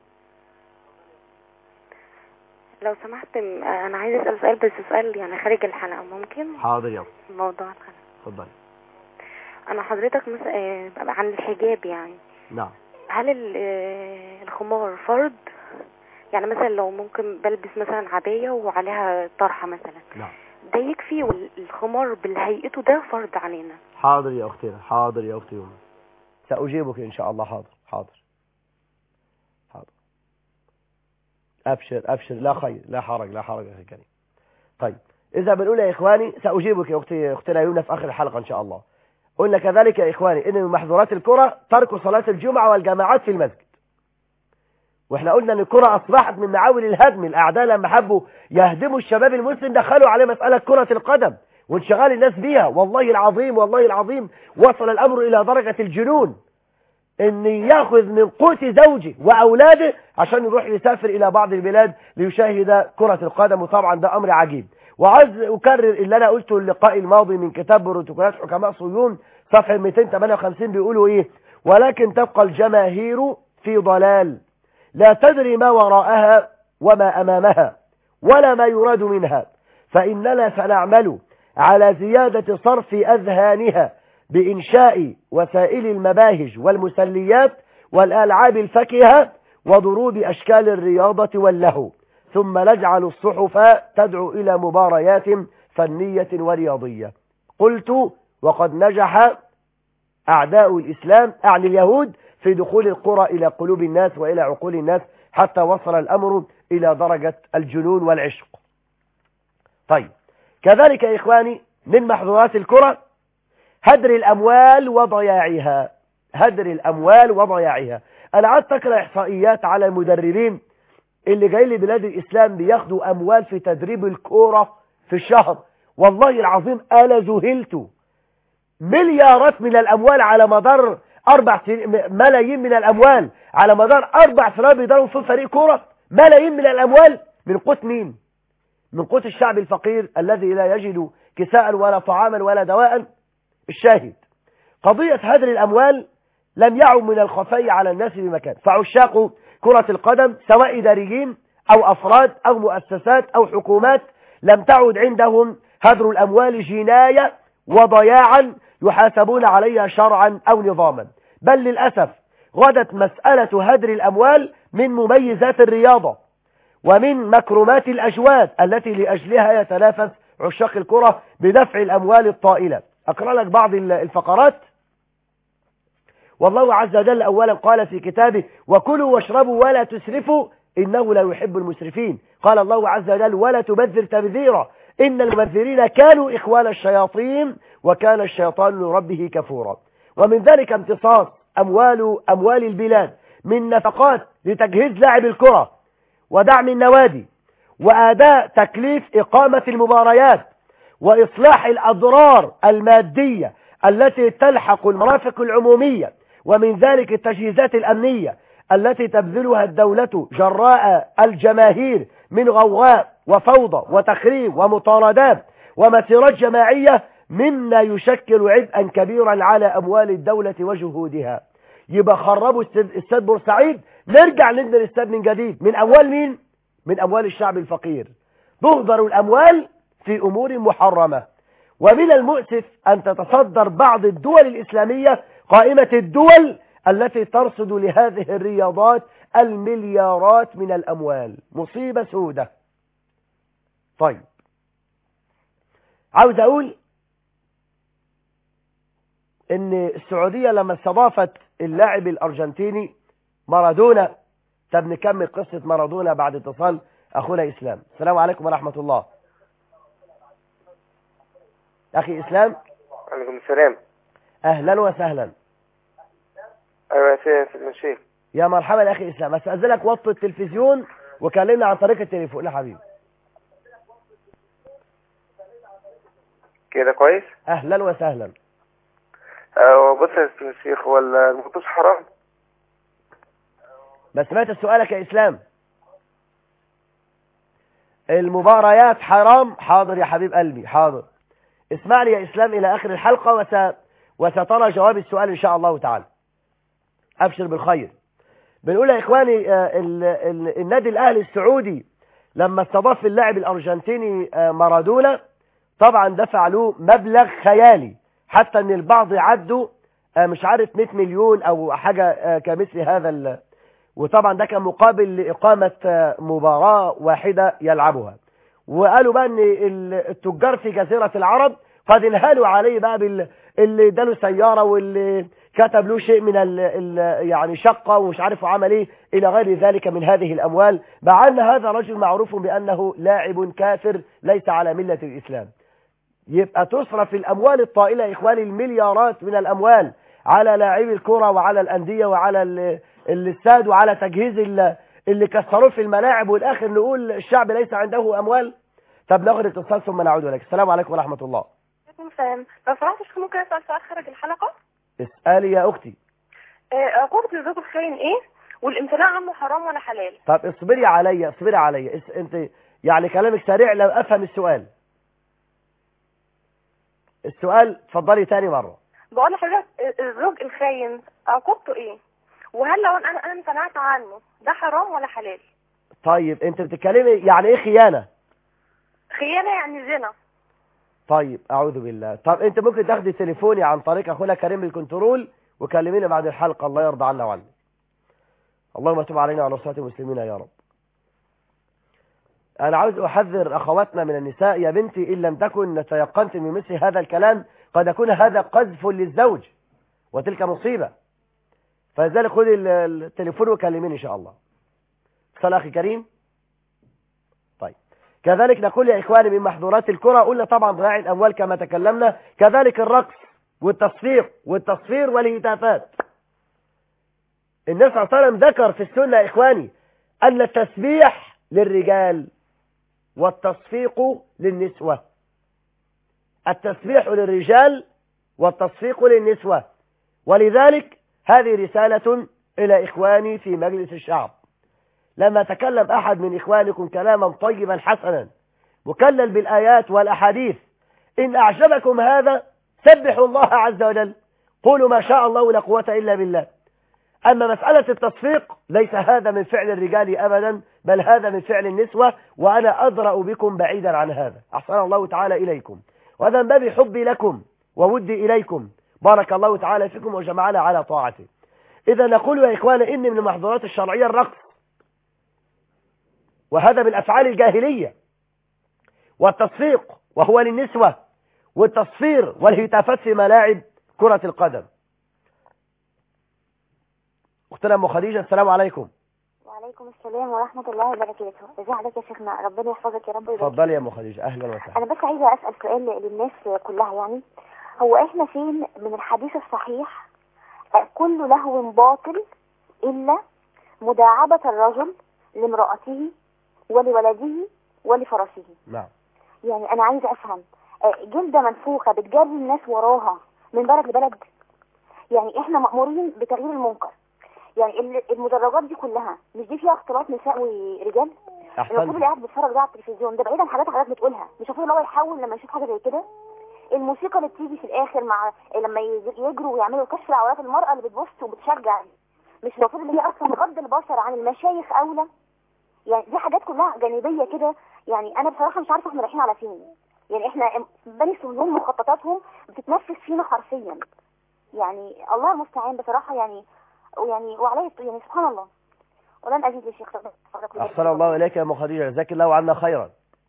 لو سمحت أنا عايزة أسأل سؤال، بس سؤال يعني خارج الحلقة، ممكن؟ حاضر يا أختي. موضوع الحلقة. اتفضلي. أنا حضرتك مثلا عن الحجاب يعني. نعم. هل الخمار فرض؟ يعني مثلا لو ممكن بلبس مثلا عباية وعليها طرحة مثلا. نعم. ده يكفي والخمار بالهيئته ده فرض علينا؟ حاضر يا أختنا، حاضر يا أختي يمنى، سأجيبك إن شاء الله. حاضر حاضر حاضر. أبشر أبشر، لا خير، لا حرج، لا حرج يا أخي الكريم. طيب، إذا بنقول يا إخواني سأجيبك يا أختنا يمنى في آخر الحلقة إن شاء الله. قلنا كذلك يا إخواني إن من محظورات الكرة ترك صلاة الجمعة والجماعات في المسجد. وإحنا قلنا إن الكرة أصبحت من معاول الهدم. الأعداء لما حبوا يهدموا الشباب المسلم دخلوا عليه مسألة كرة القدم وانشغال الناس بيها. والله العظيم والله العظيم وصل الأمر إلى درجة الجنون، إن يأخذ من قوت زوجه وأولاده عشان يروح يسافر إلى بعض البلاد ليشاهد كرة القدم. وطبعا ده أمر عجيب. وعايز أكرر اللي أنا قلته اللقاء الماضي من كتاب بروتوكولات حكماء صهيون صفحة 258، بيقولوا إيه؟ ولكن تبقى الجماهير في ضلال لا تدري ما وراءها وما أمامها ولا ما يراد منها، فإننا سنعمل على زيادة صرف أذهانها بإنشاء وسائل المباهج والمسليات والألعاب الفكهة وضروب أشكال الرياضة واللهو، ثم نجعل الصحف تدعو إلى مباريات فنية ورياضية. قلت وقد نجح أعداء الإسلام أعني اليهود في دخول القرى إلى قلوب الناس وإلى عقول الناس حتى وصل الأمر إلى درجة الجنون والعشق. طيب، كذلك يا إخواني من محظورات الكرة هدر الأموال وضياعها. هدر الأموال وضياعها. أنا قعدت أقرأ إحصائيات على المدربين اللي جايين لبلاد الإسلام بياخدوا أموال في تدريب الكورة في الشهر. والله العظيم أنا ذهلت. مليارات من الأموال على مدار 4 سنين، ملايين من الأموال على مدار 4 سنوات بيدربوا في فريق كورة. ملايين من الأموال من قوت مين؟ من قوت الشعب الفقير الذي لا يجد كساء ولا طعاما ولا دواء. الشاهد قضية هدر الأموال لم يعد من الخفي على الناس بمكان. فعشاق كرة القدم سواء إداريين أو أفراد أو مؤسسات أو حكومات لم تعد عندهم هدر الأموال جناية وضياعا يحاسبون عليها شرعا أو نظاما. بل للأسف غدت مسألة هدر الأموال من مميزات الرياضة ومن مكرمات الأجواد التي لأجلها يتنافس عشاق الكرة بدفع الأموال الطائلة. أقرأ لك بعض الفقرات. والله عز وجل أولا قال في كتابه وكلوا واشربوا ولا تسرفوا إنه لا يحب المسرفين. قال الله عز وجل ولا تبذر تبذيرا إن المبذرين كانوا إخوان الشياطين وكان الشيطان لربه كفورا. ومن ذلك امتصاص أموال البلاد من نفقات لتجهيز لاعب الكرة ودعم النوادي وأداء تكليف إقامة المباريات وإصلاح الأضرار المادية التي تلحق المرافق العمومية ومن ذلك التجهيزات الأمنية التي تبذلها الدولة جراء الجماهير من غوغاء وفوضى وتخريب ومطاردات ومسيرات جماعية مما يشكل عبئا كبيرا على أموال الدولة وجهودها. يبقى خربوا استاد بورسعيد، نرجع نبني الاستاد من جديد. من أموال مين؟ من أموال الشعب الفقير. تهدر الأموال في أمور محرمة. ومن المؤسف أن تتصدر بعض الدول الإسلامية قائمة الدول التي ترصد لهذه الرياضات المليارات من الأموال. مصيبة سودة. طيب، عاوز أقول إن السعودية لما استضافت اللاعب الأرجنتيني مارادونا. طب نكمل قصة مارادونا بعد اتصال أخونا إسلام. السلام عليكم ورحمة الله. أخي إسلام. عليكم السلام. أهلا وسهلا. أيوة يا شيخ. يا مرحبا يا أخي إسلام. أستأذنك وطي التلفزيون وكلمنا عن طريق التليفون يا حبيبي. كده كويس. أهلا وسهلا. بص يا شيخ، هو المطوش حرام؟ بس سمعت سؤالك يا إسلام. المباريات حرام؟ حاضر يا حبيب قلبي، حاضر. اسمعني يا إسلام إلى آخر الحلقة وسترى جواب السؤال إن شاء الله تعالى. أبشر بالخير. بنقول يا إخواني النادي الأهلي السعودي لما استضاف اللاعب الأرجنتيني مارادونا طبعا دفع له مبلغ خيالي، حتى أن البعض عدوا مش عارف 100 مليون أو حاجة كمثل هذا. وطبعا ده كان مقابل لإقامة مباراة واحدة يلعبها. وقالوا بقى أن التجار في جزيرة العرب قد انهالوا عليه بقى اللي اداله سيارة واللي كتب له شيء من يعني شقة ومش عارف عمل ايه الى غير ذلك من هذه الاموال، مع ان هذا رجل معروف بانه لاعب كافر ليس على ملة الاسلام. يبقى تصرف الاموال الطائلة يا اخواني، المليارات من الاموال على لاعبي الكرة وعلى الاندية وعلى الاستاد وعلى تجهيز اللي كسروه في الملاعب، والاخر نقول الشعب ليس عنده اموال. طب ناخد اتصال ثم نعود اليك. السلام عليكم ورحمة الله. فاهم. لو سمحت ممكن اسال سؤال خارج الحلقه؟ اسالي يا اختي. عقوبه الزوج الخاين ايه؟ والامتناع عنه حرام ولا حلال؟ طب اصبري عليا انت يعني كلامك سريع لو افهم السؤال. اتفضلي تاني مره. بقول لحضرتك الزوج الخاين عقوبته ايه؟ وهل لو انا امتنعت عنه ده حرام ولا حلال؟ طيب انت بتتكلمي يعني ايه خيانه؟ خيانه يعني زنا. طيب اعوذ بالله. طب انت ممكن تاخدي تليفوني عن طريق اخونا كريم الكنترول وكلميني بعد الحلقه، الله يرضى عنا وعنك. اللهم تب علينا وعلى صلاه المسلمين يا رب. انا عاوز احذر اخواتنا من النساء يا بنتي، ان لم تكن تيقنت من مثل هذا الكلام قد يكون هذا قذف للزوج وتلك مصيبه. فلذلك خذي التليفون وكلميني ان شاء الله. اتصال اخي كريم. طيب كذلك نقول يا إخواني من محظورات الكرة قلنا طبعا ضياع الأموال كما تكلمنا، كذلك الرقص والتصفير والهتافات. النبي صلى الله عليه وسلم ذكر في السنة يا إخواني أن التسبيح للرجال والتصفيق للنسوة. التسبيح للرجال والتصفيق للنسوة. ولذلك هذه رسالة إلى إخواني في مجلس الشعب. لما تكلم أحد من إخوانكم كلاما طيبا حسنا مكلل بالآيات والأحاديث، إن أعجبكم هذا سبحوا الله عز وجل، قولوا ما شاء الله لا قوة إلا بالله. أما مسألة التصفيق ليس هذا من فعل الرجال أبدا، بل هذا من فعل النسوة، وأنا أدرأ بكم بعيدا عن هذا. أحسن الله تعالى إليكم، وهذا من باب حبي لكم وودي إليكم. بارك الله تعالى فيكم وجمعنا على طاعته. إذا نقول يا إخوانا إن من المحظورات الشرعية الرقص، وهذا من أفعال الجاهلية، والتصفيق وهو للنسوة، والتصفير والهتافات في ملاعب كرة القدم. أختنا أم خديجة السلام عليكم. وعليكم السلام ورحمة الله وبركاته. ازي حضرتك يا شيخنا؟ ربنا يحفظك يا رب. اتفضلي يا أم خديجة. أهلا وسهلا. أنا بس عايزة أسأل سؤال للناس كلها، يعني هو إحنا فين من الحديث الصحيح كل لهو باطل إلا مداعبة الرجل لامرأته ولولده ولفرسه؟ نعم. يعني أنا عايزة أفهم، جلدة منفوخة بتجري الناس وراها من بلد لبلد؟ يعني احنا مأمورين بتغيير المنكر. يعني المدرجات دي كلها مش دي فيها اختلاط نساء ورجال؟ المفروض اللي قاعد بيتفرج ده على التلفزيون ده بعيدا عن حاجات حضرتك بتقولها، مش المفروض اللي هو يحاول لما يشوف حاجه زي كده؟ الموسيقى اللي بتيجي في الاخر مع لما يجروا ويعملوا كشف لعورات المراه اللي بتبص وبتشجع، مش المفروض اللي هي اصلا غض البصر عن المشايخ اولى؟ يعني دي حاجات كلها جانبيه كده. يعني انا بصراحه مش عارفه احنا رايحين على فين. يعني احنا بني سلوم مخططاتهم بتتنفذ فينا حرفيا. يعني الله المستعان بصراحه. يعني وعليه يعني سبحان الله. ولن ازيد يا شيخ. احسن الله اليك يا ام خديجه، جزاك الله عنا خيرا.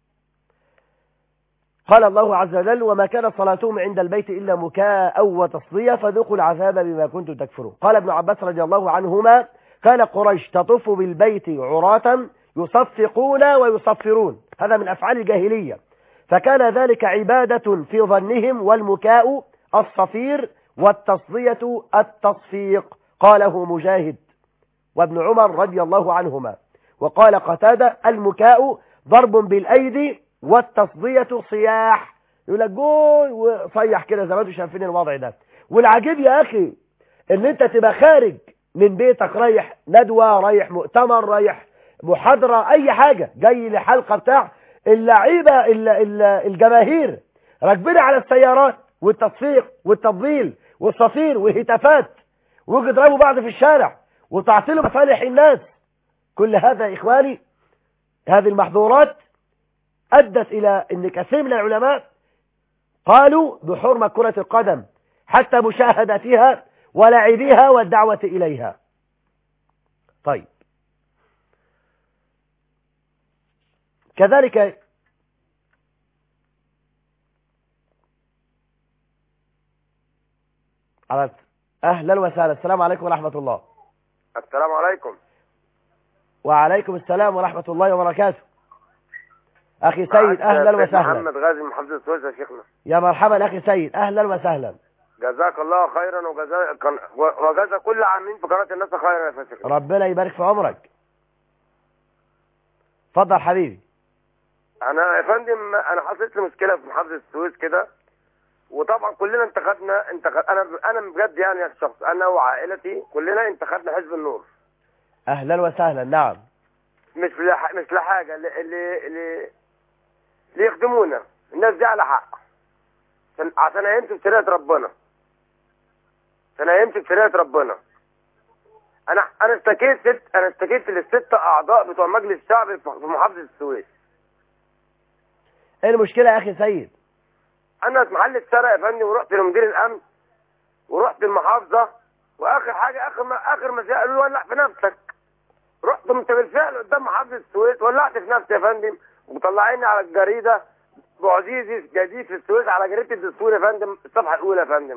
قال الله عز وجل: وما كان صلاتهم عند البيت إلا مكاء وتصدية فذوقوا العذاب بما كنتم تكفرون. قال ابن عباس رضي الله عنهما: كان قريش تطوف بالبيت عراة يصفقون ويصفرون، هذا من أفعال الجاهلية، فكان ذلك عبادة في ظنهم، والمكاء الصفير والتصدية التصفيق. قاله مجاهد وابن عمر رضي الله عنهما. وقال قتادة: المكاء ضرب بالأيدي والتصدية صياح، يقول لك جوي وصيح كده زي ما انتم شايفين الوضع ده. والعجيب يا اخي ان انت تبقى خارج من بيتك رايح ندوة، رايح مؤتمر، رايح محاضرة، اي حاجة، جاي لحلقة بتاع اللعيبة الجماهير راكبين على السيارات والتصفيق والتفضيل والصفير وهتافات ويضربوا بعض في الشارع وتعطيل مصالح الناس. كل هذا إخواني، هذه المحظورات أدت إلى أن كثير من العلماء قالوا بحرمة كرة القدم حتى مشاهدتها ولعبها والدعوة إليها. طيب، كذلك أهلا وسهلا. السلام عليكم ورحمة الله. السلام عليكم. وعليكم السلام ورحمة الله وبركاته. أخي سيد أهلا وسهلا. محمد غازي من محافظة السويس يا شيخنا. يا مرحبا أخي سيد أهلا وسهلا. جزاك الله خيرا وجزا كل عاملين في قناة الناس خيرا يا فاشل. ربنا يبارك في عمرك. اتفضل حبيبي. أنا يا فندم أنا حصلت لي مشكلة في محافظة السويس كده، وطبعا كلنا انتخبنا أنا بجد يعني يا الشخص أنا وعائلتي كلنا انتخبنا حزب النور. أهلا وسهلا. نعم. مش لحاجة اللي يخدمونا، الناس دي على حق عشان هيمشي بشريعة ربنا، انا اشتكيت للست اعضاء بتوع مجلس الشعب في محافظة السويس. ايه المشكلة يا اخي سيد؟ انا محل اتسرق يا فندم، ورحت لمدير الامن ورحت المحافظة، واخر حاجة اخر ما قالوا لي ولع في نفسك. رحت بالفعل قدام محافظة السويس ولعت في نفسي يا فندم، ومطلعيني على الجريدة بعزيزي جديد في السويس على جريدة الدستور يا فندم، الصفحة الأولى يا فندم.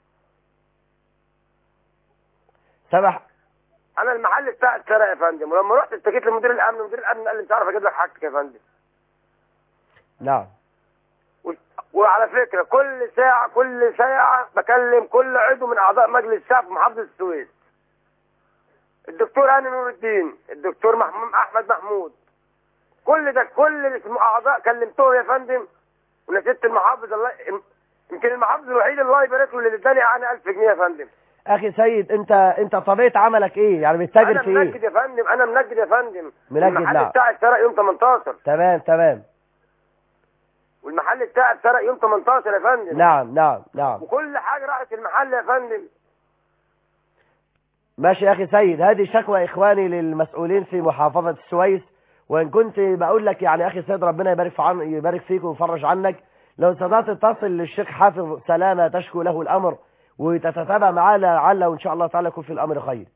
سمح. أنا المحل بتاعي اتسرق يا فندم، ولما رحت اشتكيت لمدير الأمن، ومدير الأمن قال لي مش عارف أجيب لك حاجتك يا فندم. نعم. وعلى فكرة كل ساعة بكلم كل عضو من أعضاء مجلس الشعب في محافظة السويس. الدكتور هاني نور الدين، الدكتور أحمد محمود، كل اعضاء كلمتهم يا فندم، ونسيت المحافظ. الله يمكن المحافظ الوحيد الله يبارك له اللي اداني عني 1000 جنيه يا فندم. اخي سيد انت طبيعه عملك ايه؟ يعني بتتاجر في ايه؟ انا منجد يا فندم. منجد. المحل بتاعي اتسرق يوم 18. تمام. والمحل بتاعي اتسرق يوم 18 يا فندم. نعم. وكل حاجه راحت المحل يا فندم. ماشي يا اخي سيد، هذه شكوى اخواني للمسؤولين في محافظه السويس، وان كنت بقول لك يعني اخي سيد ربنا يبارك فيك ويفرج عنك، لو استطعت تتصل للشيخ حافظ سلامه تشكو له الامر وتتتابع معاه لعل وان شاء الله تعالى يكون في الامر خير.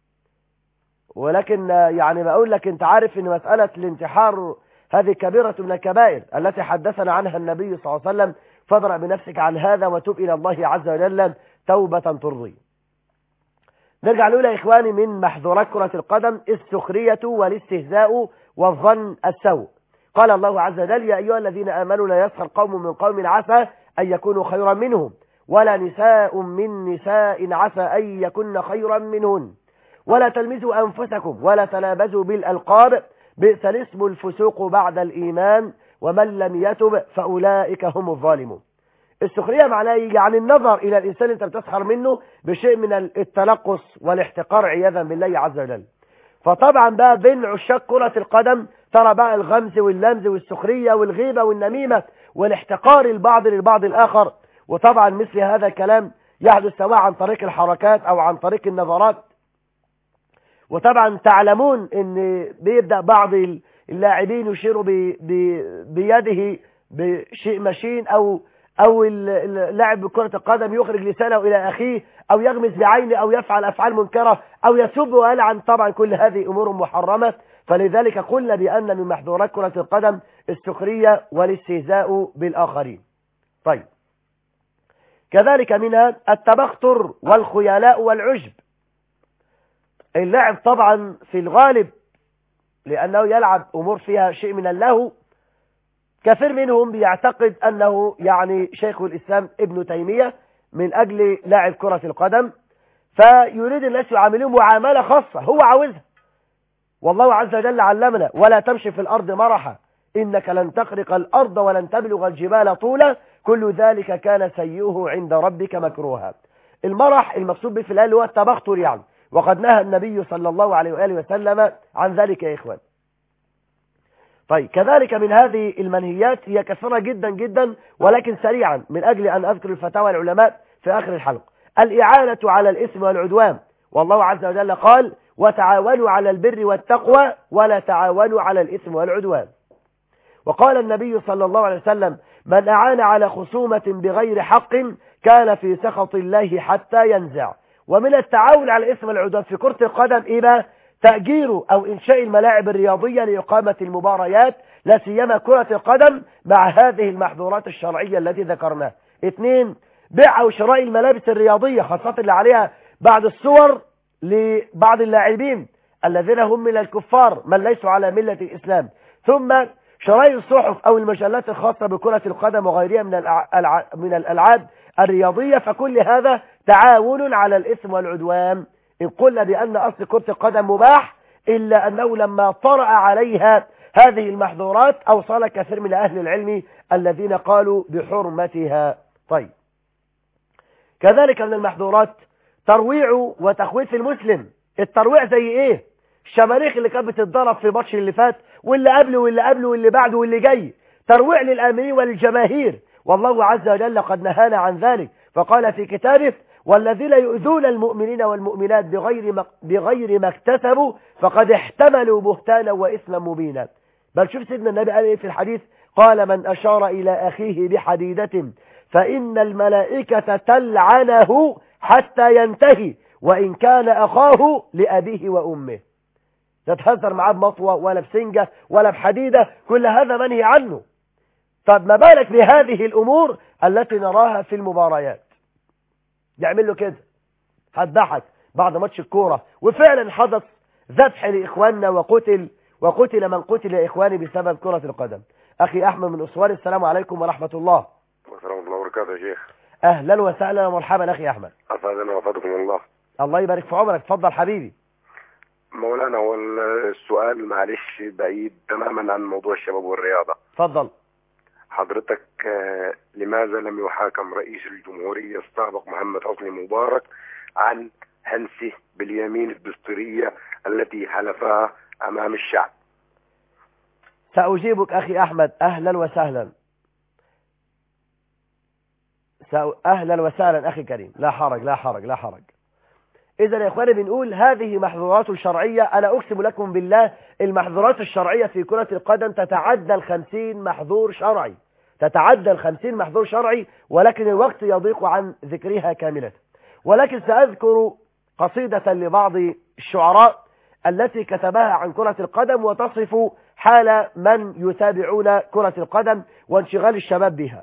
ولكن يعني بقول لك انت عارف ان مساله الانتحار هذه كبيره من الكبائر التي حدثنا عنها النبي صلى الله عليه وسلم، فاضرأ بنفسك عن هذا وتوب الى الله عز وجل توبه ترضي. نرجع نقول يا إخواني من محظورات كرة القدم السخرية والاستهزاء والظن السوء. قال الله عز وجل: يا أيها الذين آمنوا لا يسخر قوم من قوم عسى أن يكونوا خيرا منهم، ولا نساء من نساء عسى أن يكن خيرا منهن، ولا تلمزوا أنفسكم ولا تنابزوا بالألقاب، بئس الاسم الفسوق بعد الإيمان، ومن لم يتب فأولئك هم الظالمون. السخرية معناها يعني النظر إلى الإنسان أنت بتسخر منه بشيء من التلقص والاحتقار عياذا بالله عز وجل. فطبعا بقى بين عشاق كرة القدم ترى بقى الغمز واللمز والسخرية والغيبة والنميمة والاحتقار البعض للبعض الآخر. وطبعا مثل هذا الكلام يحدث سواء عن طريق الحركات أو عن طريق النظرات. وطبعا تعلمون ان بيبدأ بعض اللاعبين يشيروا بيده بشيء مشين او اللاعب بكرة القدم يخرج لسانه الى اخيه او يغمز بعينه او يفعل افعال منكرة او يسب ويلعن. طبعا كل هذه امور محرمة. فلذلك قلنا بان من محظورات كرة القدم السخرية والاستهزاء بالاخرين. طيب كذلك منها التبختر والخيلاء والعجب. اللاعب طبعا في الغالب لأنه يلعب أمور فيها شيء من اللهو، كثير منهم بيعتقد أنه يعني شيخ الإسلام ابن تيمية من أجل لاعب كرة القدم، فيريد الناس يعاملهم معاملة خاصة هو عاوزها. والله عز وجل علمنا ولا تمشي في الأرض مرحا إنك لن تخرق الأرض ولن تبلغ الجبال طولا كل ذلك كان سيئه عند ربك مكروها. المرح المقصود به في الآية هو التبختر يعني، وقد نهى النبي صلى الله عليه وآله وسلم عن ذلك يا إخوان. طيب كذلك من هذه المنهيات هي كثيرة جدا جدا، ولكن سريعا من أجل أن أذكر الفتاوى العلماء في آخر الحلقة. الإعانة على الإثم والعدوان، والله عز وجل قال وتعاونوا على البر والتقوى ولا تعاونوا على الإثم والعدوان. وقال النبي صلى الله عليه وسلم من أعان على خصومة بغير حق كان في سخط الله حتى ينزع. ومن التعاون على الإثم والعدوان في كرة القدم إيه؟ تأجير أو إنشاء الملاعب الرياضية لإقامة المباريات لا سيما كرة القدم مع هذه المحظورات الشرعية التي ذكرناها. 2 بيع أو شراء الملابس الرياضية خاصة اللي عليها بعض الصور لبعض اللاعبين الذين هم من الكفار من ليسوا على ملة الإسلام. ثم شراء الصحف أو المجلات الخاصة بكرة القدم وغيرها من الألعاب الرياضية. فكل هذا تعاون على الإثم والعدوان. إن قلنا بأن أصل كرة القدم مباح إلا أنه لما طرأ عليها هذه المحظورات أوصل كثير من أهل العلم الذين قالوا بحرمتها. طيب كذلك من المحظورات ترويع وتخويف المسلم. الترويع زي إيه؟ الشماريخ اللي كانت بتتضرب في الماتش اللي فات واللي قبله واللي قبله واللي بعده واللي جاي، ترويع للآمنين وللجماهير. والله عز وجل قد نهانا عن ذلك فقال في كتابه والذين يؤذون المؤمنين والمؤمنات بغير ما اكتسبوا فقد احتملوا بهتانا وإثما مبينا. بل شوف سيدنا النبي قال ايه في الحديث؟ قال من أشار إلى أخيه بحديدة فإن الملائكة تلعنه حتى ينتهي وإن كان أخاه لأبيه وأمه. تتهزر معاه بمطوة ولا بسنجة ولا بحديدة، كل هذا منهي عنه. طب ما بالك بهذه الأمور التي نراها في المباريات؟ يعمل له كده هتضحك بعد ماتش الكورة، وفعلا حدث ذبح لإخواننا وقتل من قتل يا إخواني بسبب كرة القدم. أخي أحمد من أسوار، السلام عليكم ورحمة الله. ورحمة الله وبركاته يا شيخ. أهلا وسهلا ومرحبا أخي أحمد. أفادنا وفادكم الله. الله يبارك في عمرك، تفضل حبيبي. مولانا هو السؤال معلش بعيد تماما عن موضوع الشباب والرياضة. تفضل. حضرتك لماذا لم يحاكم رئيس الجمهورية السابق محمد حسني مبارك عن هنسه باليمين الدستورية التي حلفها أمام الشعب؟ سأجيبك أخي أحمد. أهلا وسهلا. أهلا وسهلا أخي كريم. لا حرج لا حرج لا حرج. إذا يا إخواني بنقول هذه محظورات شرعية. أنا أقسم لكم بالله المحظورات الشرعية في كرة القدم تتعدى 50 محظور شرعي، تتعدى 50 محظور شرعي، ولكن الوقت يضيق عن ذكرها كاملة. ولكن سأذكر قصيدة لبعض الشعراء التي كتبها عن كرة القدم وتصف حال من يتابعون كرة القدم وانشغال الشباب بها.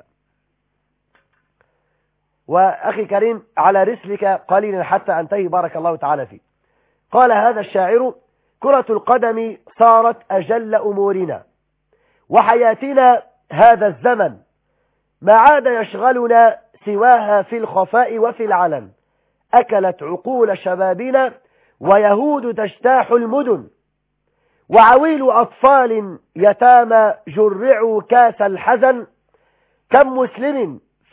وأخي كريم على رسلك قليلا حتى أنتهي بارك الله تعالى فيه. قال هذا الشاعر: كرة القدم صارت أجل أمورنا وحياتنا هذا الزمن ما عاد يشغلنا سواها في الخفاء وفي العلن، أكلت عقول شبابنا ويهود تجتاح المدن، وعويل أطفال يتامى جرعوا كاس الحزن، كم مسلم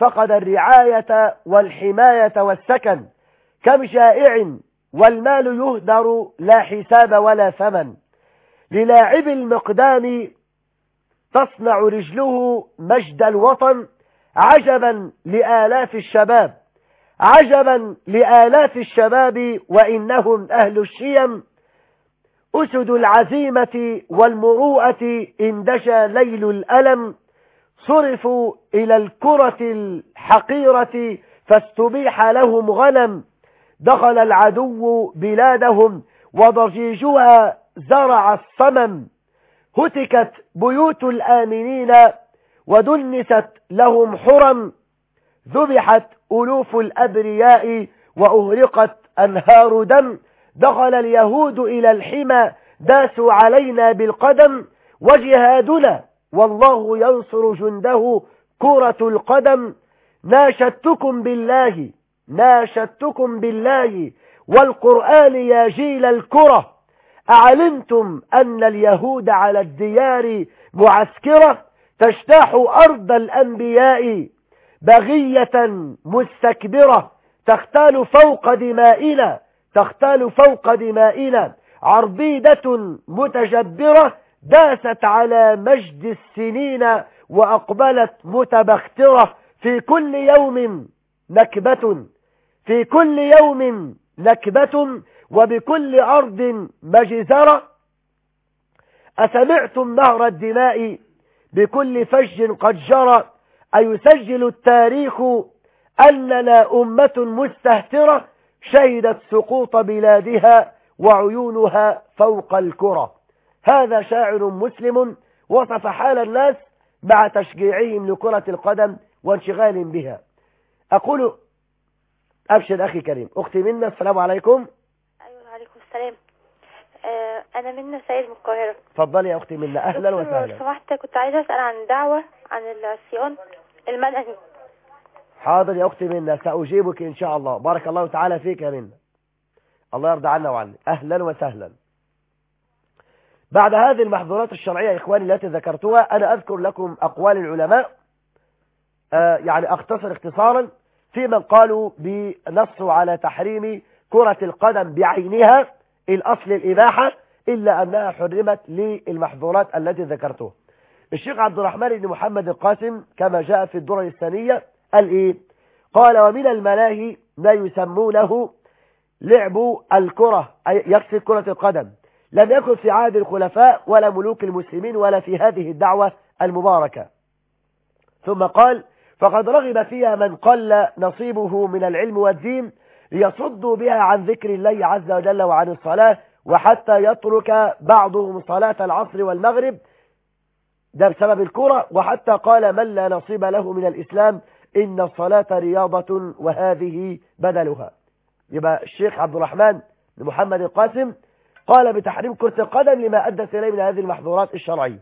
فقد الرعاية والحماية والسكن، كم شائع والمال يهدر لا حساب ولا ثمن. للاعب المقدام تصنع رجله مجد الوطن، عجبا لآلاف الشباب، عجبا لآلاف الشباب وإنهم أهل الشيم، أسد العزيمة والمروءة إن دشى ليل الألم، صرفوا إلى الكرة الحقيرة فاستبيح لهم غنم، دخل العدو بلادهم وضجيجها زرع الصمم، هتكت بيوت الآمنين ودنست لهم حرم، ذبحت ألوف الأبرياء وأهرقت أنهار دم، دخل اليهود إلى الحمى داسوا علينا بالقدم، وجهادنا والله ينصر جنده كرة القدم. ناشدتكم بالله، ناشدتكم بالله والقرآن يا جيل الكرة، أعلمتم أن اليهود على الديار معسكرة، تجتاح أرض الأنبياء بغية مستكبرة، تختال فوق دمائنا، تختال فوق دمائنا، عربيدة متجبرة داست على مجد السنين وأقبلت متبخترة، في كل يوم نكبة، في كل يوم نكبة، وبكل أرض مجزرة. أسمعتم نهر الدماء بكل فج قد جرى، أيسجل التاريخ أننا أمة مستهترة، شهدت سقوط بلادها وعيونها فوق الكرة. هذا شاعر مسلم وصف حال الناس مع تشجيعهم لكرة القدم وانشغال بها. أقول أبشر أخي كريم. أختي منى، السلام عليكم. أيوة عليكم السلام. أنا منى سيد من القاهرة. اتفضلي يا أختي منى، أهلا وسهلا. لو سمحت كنت عايزة أسأل عن دعوة عن الصيام المدني. حاضر يا أختي منى، سأجيبك إن شاء الله. بارك الله تعالى فيك يا منى، الله يرضى عنا وعنك. أهلا وسهلا. بعد هذه المحظورات الشرعية يا إخواني التي ذكرتها، أنا أذكر لكم أقوال العلماء، يعني أختصر اختصارا في من قالوا بنصوا على تحريم كرة القدم بعينها، الأصل الإباحة، إلا أنها حرمت للمحظورات التي ذكرتها. الشيخ عبد الرحمن بن محمد القاسم كما جاء في الدرر الثانية قال إيه؟ قال: ومن الملاهي ما يسمونه لعب الكرة، أي يقصد كرة القدم، لم يكن في عهد الخلفاء ولا ملوك المسلمين ولا في هذه الدعوة المباركة. ثم قال: فقد رغب فيها من قل نصيبه من العلم والدين، ليصدوا بها عن ذكر الله عز وجل وعن الصلاة، وحتى يترك بعضهم صلاة العصر والمغرب، ده بسبب الكرة. وحتى قال من لا نصيب له من الإسلام إن الصلاة رياضة وهذه بدلها. يبقى الشيخ عبد الرحمن بن محمد القاسم قال بتحريم كرة القدم لما أدت إليه من هذه المحظورات الشرعية.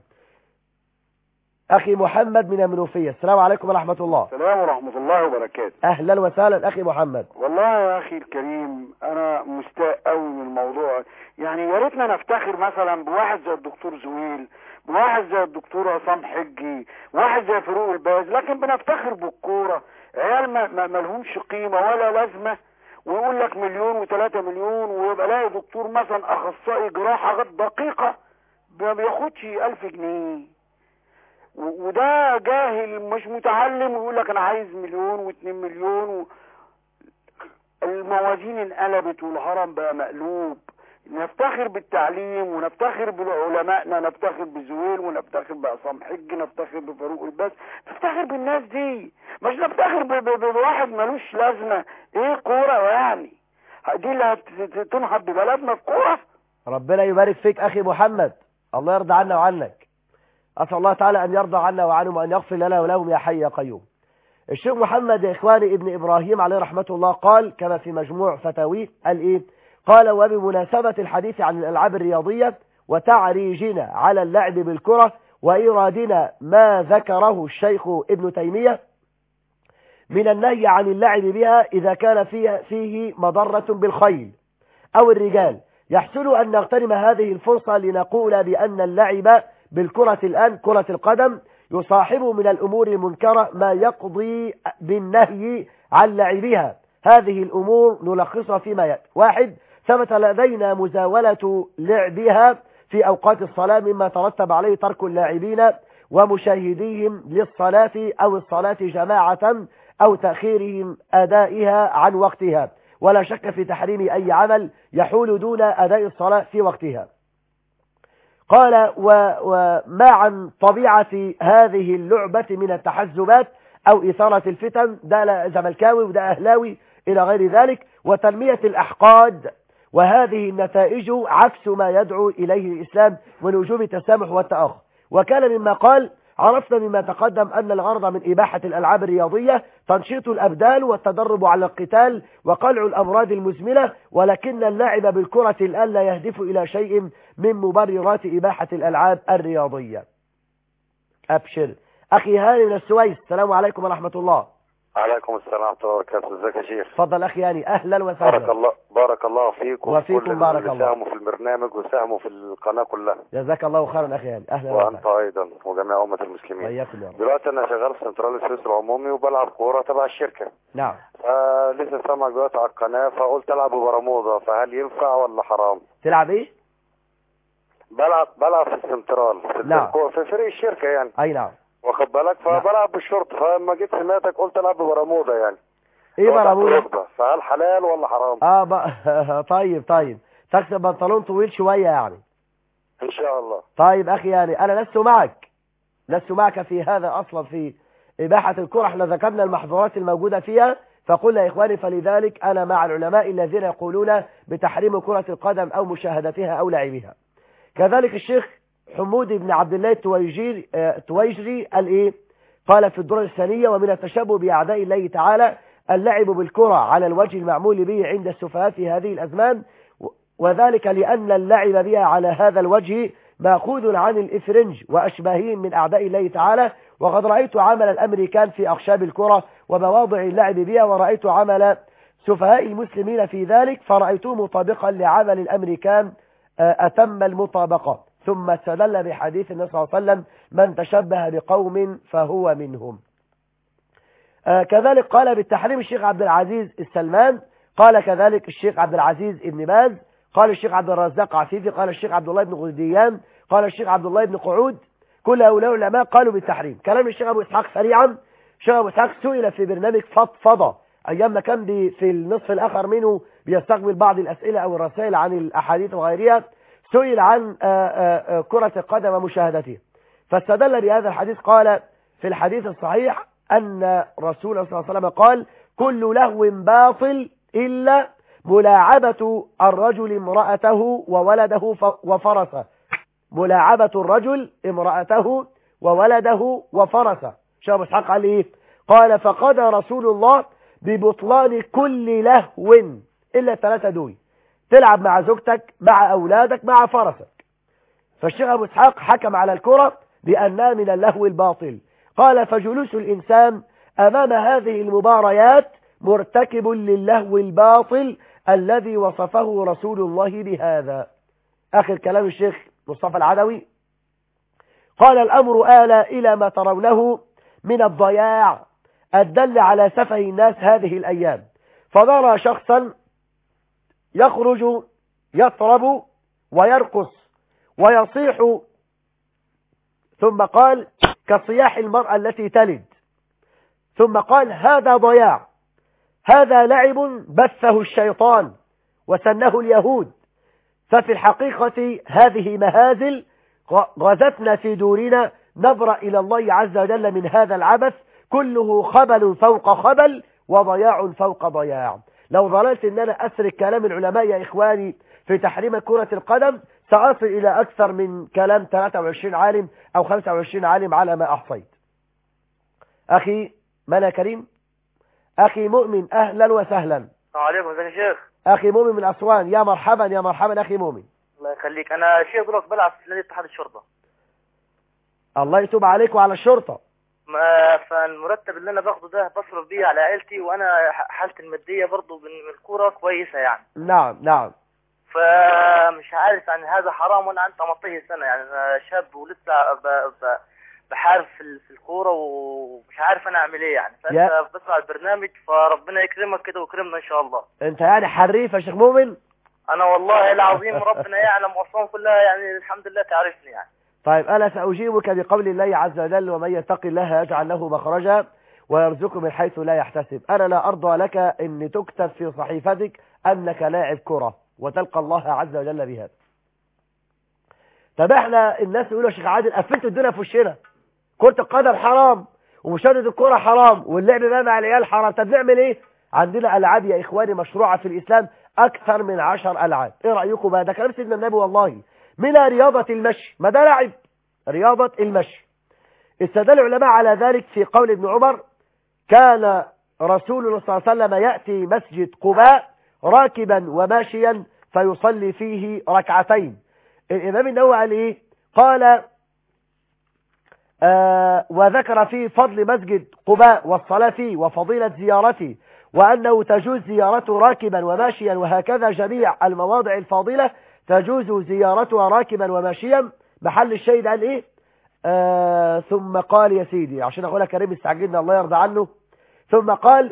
أخي محمد من المنوفية، السلام عليكم ورحمة الله. السلام ورحمة الله وبركاته. أهلا وسهلا أخي محمد. والله يا أخي الكريم أنا مستاء قوي من الموضوع، يعني يا ريتنا نفتخر مثلا بواحد زي الدكتور زويل، بواحد زي الدكتور عصام حجي، واحد زي فاروق الباز، لكن بنفتخر بالكورة. عيال ما لهمش قيمة ولا لازمة، ويقول لك 1 و3 مليون، ويبقى لاقي دكتور مثلا أخصائي جراحة دقيقة ما بياخدش 1000 جنيه، وده جاهل مش متعلم ويقول لك انا عايز 1 مليون و2 مليون الموازين انقلبت والهرم بقى مقلوب. نفتخر بالتعليم ونفتخر بعلمائنا، نفتخر بزويل ونفتخر بعصام حج، نفتخر بفاروق الباز، نفتخر بالناس دي، مش نفتخر بواحد ملوش لازمه. ايه كوره يعني؟ دي اللي هتنهض ببلدنا الكوره؟ ربنا يبارك فيك اخي محمد، الله يرضى عنا وعنك. أسأل الله تعالى أن يرضى عنا وعنهم وأن يغفر لنا ولهم يا حي يا قيوم. الشيخ محمد يا إخواني ابن إبراهيم عليه رحمة الله قال كما في مجموع فتاويه، قال إيه؟ قال: وبمناسبة الحديث عن الألعاب الرياضية وتعريجنا على اللعب بالكرة وإيرادنا ما ذكره الشيخ ابن تيمية من النهي عن اللعب بها إذا كان فيه مضرة بالخيل أو الرجال، يحسن أن نغتنم هذه الفرصة لنقول بأن اللعب بالكرة الآن كرة القدم يصاحب من الأمور المنكرة ما يقضي بالنهي عن لعبها. هذه الأمور نلخصها فيما يأتي. 1. ثبت لدينا مزاولة لعبها في أوقات الصلاة مما ترتب عليه ترك اللاعبين ومشاهديهم للصلاة أو الصلاة جماعة أو تأخيرهم أدائها عن وقتها، ولا شك في تحريم أي عمل يحول دون أداء الصلاة في وقتها. قال وما عن طبيعة هذه اللعبة من التحزبات أو إثارة الفتن، ده زملكاوي وده أهلاوي إلى غير ذلك، وتنمية الأحقاد، وهذه النتائج عكس ما يدعو إليه الإسلام من وجوب التسامح والتآخي. وكان مما قال: عرفنا مما تقدم أن الغرض من إباحة الألعاب الرياضية تنشيط الأبدان والتدرب على القتال وقلع الأمراض المزمنة، ولكن اللعب بالكرة الآن لا يهدف إلى شيء من مبررات إباحة الألعاب الرياضية. أبشر. أخي هاني من السويس، السلام عليكم ورحمة الله. عليكم السلام ورحمة الله وبركاته. ازيك يا شيخ؟ تفضل أخي هاني، أهلا وسهلا. بارك الله فيكم وفيكم بارك الله. ساهموا في البرنامج وساهموا في القناة كلها. جزاك الله خيرا أخي هاني، أهلا وأنت أيضا وجميع أمة المسلمين. وإياكم يا رب. دلوقتي أنا شغال في سنترال السويس العمومي وبلعب كورة تبع الشركة. نعم. لسه سامعك دلوقتي على القناة فقلت ألعب ببرمودا، فهل ينفع ولا حرام؟ تلعب إيه؟ بلعب في السنترال نعم. في فريق الشركة يعني. أي نعم. واخد بالك، فبلعب بالشرط، فلما جيت سمعتك قلت العب ببرمودا يعني. ايه برمودا؟ فهل حلال ولا حرام؟ طيب تكسب بنطلون طويل شوية يعني ان شاء الله. طيب اخي يعني انا لست معك في هذا اصلا. في اباحة الكرة احنا ذكرنا المحظورات الموجودة فيها، فقلنا يا اخواني فلذلك انا مع العلماء الذين يقولون بتحريم كرة القدم او مشاهدتها او لعبها. كذلك الشيخ حمود بن عبد الله التويجري قال ايه؟ قال في الدرر الثانية: ومن التشبه بأعداء الله تعالى اللعب بالكرة على الوجه المعمول به عند السفهاء في هذه الأزمان، وذلك لأن اللعب بها على هذا الوجه مأخوذ عن الإفرنج وأشباههم من أعداء الله تعالى. وقد رأيت عمل الأمريكان في أخشاب الكرة ومواضع اللعب بها، ورأيت عمل سفهاء المسلمين في ذلك فرأيته مطابقا لعمل الأمريكان أتم المطابقة. ثم استدل بحديث النبي صلى الله عليه وسلم: من تشبه بقوم فهو منهم. كذلك قال بالتحريم الشيخ عبد العزيز السلمان، قال كذلك الشيخ عبد العزيز ابن باز، قال الشيخ عبد الرزاق عفيفي، قال الشيخ عبد الله بن غديان، قال الشيخ عبد الله بن قعود. كل هؤلاء العلماء قالوا بالتحريم. كلام الشيخ أبو إسحاق سريعا: الشيخ أبو إسحاق سئل في برنامج فضفضة أيام ما كان في النصف الآخر منه بيستقبل بعض الأسئلة أو الرسائل عن الأحاديث وغيرها، سئل عن كرة القدم ومشاهدته، فاستدل بهذا الحديث. قال في الحديث الصحيح أن رسول الله صلى الله عليه وسلم قال: كل لهو باطل إلا ملاعبة الرجل امرأته وولده وفرسه. ملاعبة الرجل امرأته وولده وفرسه. شيخ أبو إسحاق قال إيه؟ قال: فقضى رسول الله ببطلان كل لهو إلا الثلاثة دول: تلعب مع زوجتك، مع أولادك، مع فرسك. فالشيخ أبو إسحاق حكم على الكرة بأنها من اللهو الباطل. قال: فجلوس الإنسان أمام هذه المباريات مرتكب للهو الباطل الذي وصفه رسول الله بهذا. آخر كلام الشيخ مصطفى العدوي قال: الأمر آل إلى ما ترونه من الضياع الدل على سفه الناس هذه الأيام، فنرى شخصا يخرج يطرب ويرقص ويصيح، ثم قال: كصياح المرأة التي تلد، ثم قال: هذا ضياع، هذا لعب بثه الشيطان وسنه اليهود. ففي الحقيقة هذه مهازل غزتنا في دورنا، نبرأ إلى الله عز وجل من هذا العبث، كله خبل فوق خبل وضياع فوق ضياع. لو ظللت ان انا اسرق كلام العلماء يا اخواني في تحريم كرة القدم سأصل الى اكثر من كلام 23 عالم او 25 عالم على ما احصيت. اخي منا كريم، اخي مؤمن، اهلا وسهلا. السلام عليكم. ازيك يا شيخ؟ اخي مؤمن من اسوان، يا مرحبا يا مرحبا اخي مؤمن. الله يخليك. انا شيخ دلوقتي بلعب في نادي اتحاد الشرطة. الله يتوب عليك وعلى الشرطة. فالمرتب اللي انا باخده ده بصرف بيه على عائلتي، وانا حالتي الماديه برضه من الكوره كويسه يعني. نعم. فمش عارف يعني هذا حرام، وانا عندي 18 سنه يعني، انا شاب ولسه بحارب في الكوره ومش عارف انا اعمل ايه يعني. فانت بسمع البرنامج، فربنا يكرمك كده ويكرمنا ان شاء الله. انت يعني حريف يا شيخ مؤمن؟ انا والله العظيم ربنا يعلم، واصلا كلها يعني الحمد لله تعرفني يعني. طيب انا ساجيبك بقول الله عز وجل: ومن يتق الله يجعل له مخرجا ويرزقه من حيث لا يحتسب. انا لا ارضى لك ان تكتب في صحيفتك انك لاعب كرة وتلقى الله عز وجل بهذا. طب احنا الناس يقولوا يا شيخ عادل قفلت الدنيا في وشنا، كرة القدم حرام ومشاهدة الكرة حرام واللعب بقى مع العيال حرام. طب نعمل ايه؟ عندنا العاب يا اخواني مشروعة في الاسلام اكثر من 10 العاب. ايه رايكم بقى؟ ده كلام سيدنا النبي والله. منها رياضة المشي، ما ده لعب، رياضة المشي. استدل العلماء على ذلك في قول ابن عمر: كان رسول الله صلى الله عليه وسلم يأتي مسجد قباء راكبا وماشيا فيصلي فيه ركعتين. الإمام النووي قال إيه؟ قال وذكر فيه فضل مسجد قباء والصلاة فيه وفضيلة زيارته، وأنه تجوز زيارته راكبا وماشيا، وهكذا جميع المواضع الفاضلة تجوز زيارتها راكبا وماشيا. محل الشيء قال إيه؟ ثم قال يا سيدي عشان أقولها كريم استعجلنا الله يرضى عنه. ثم قال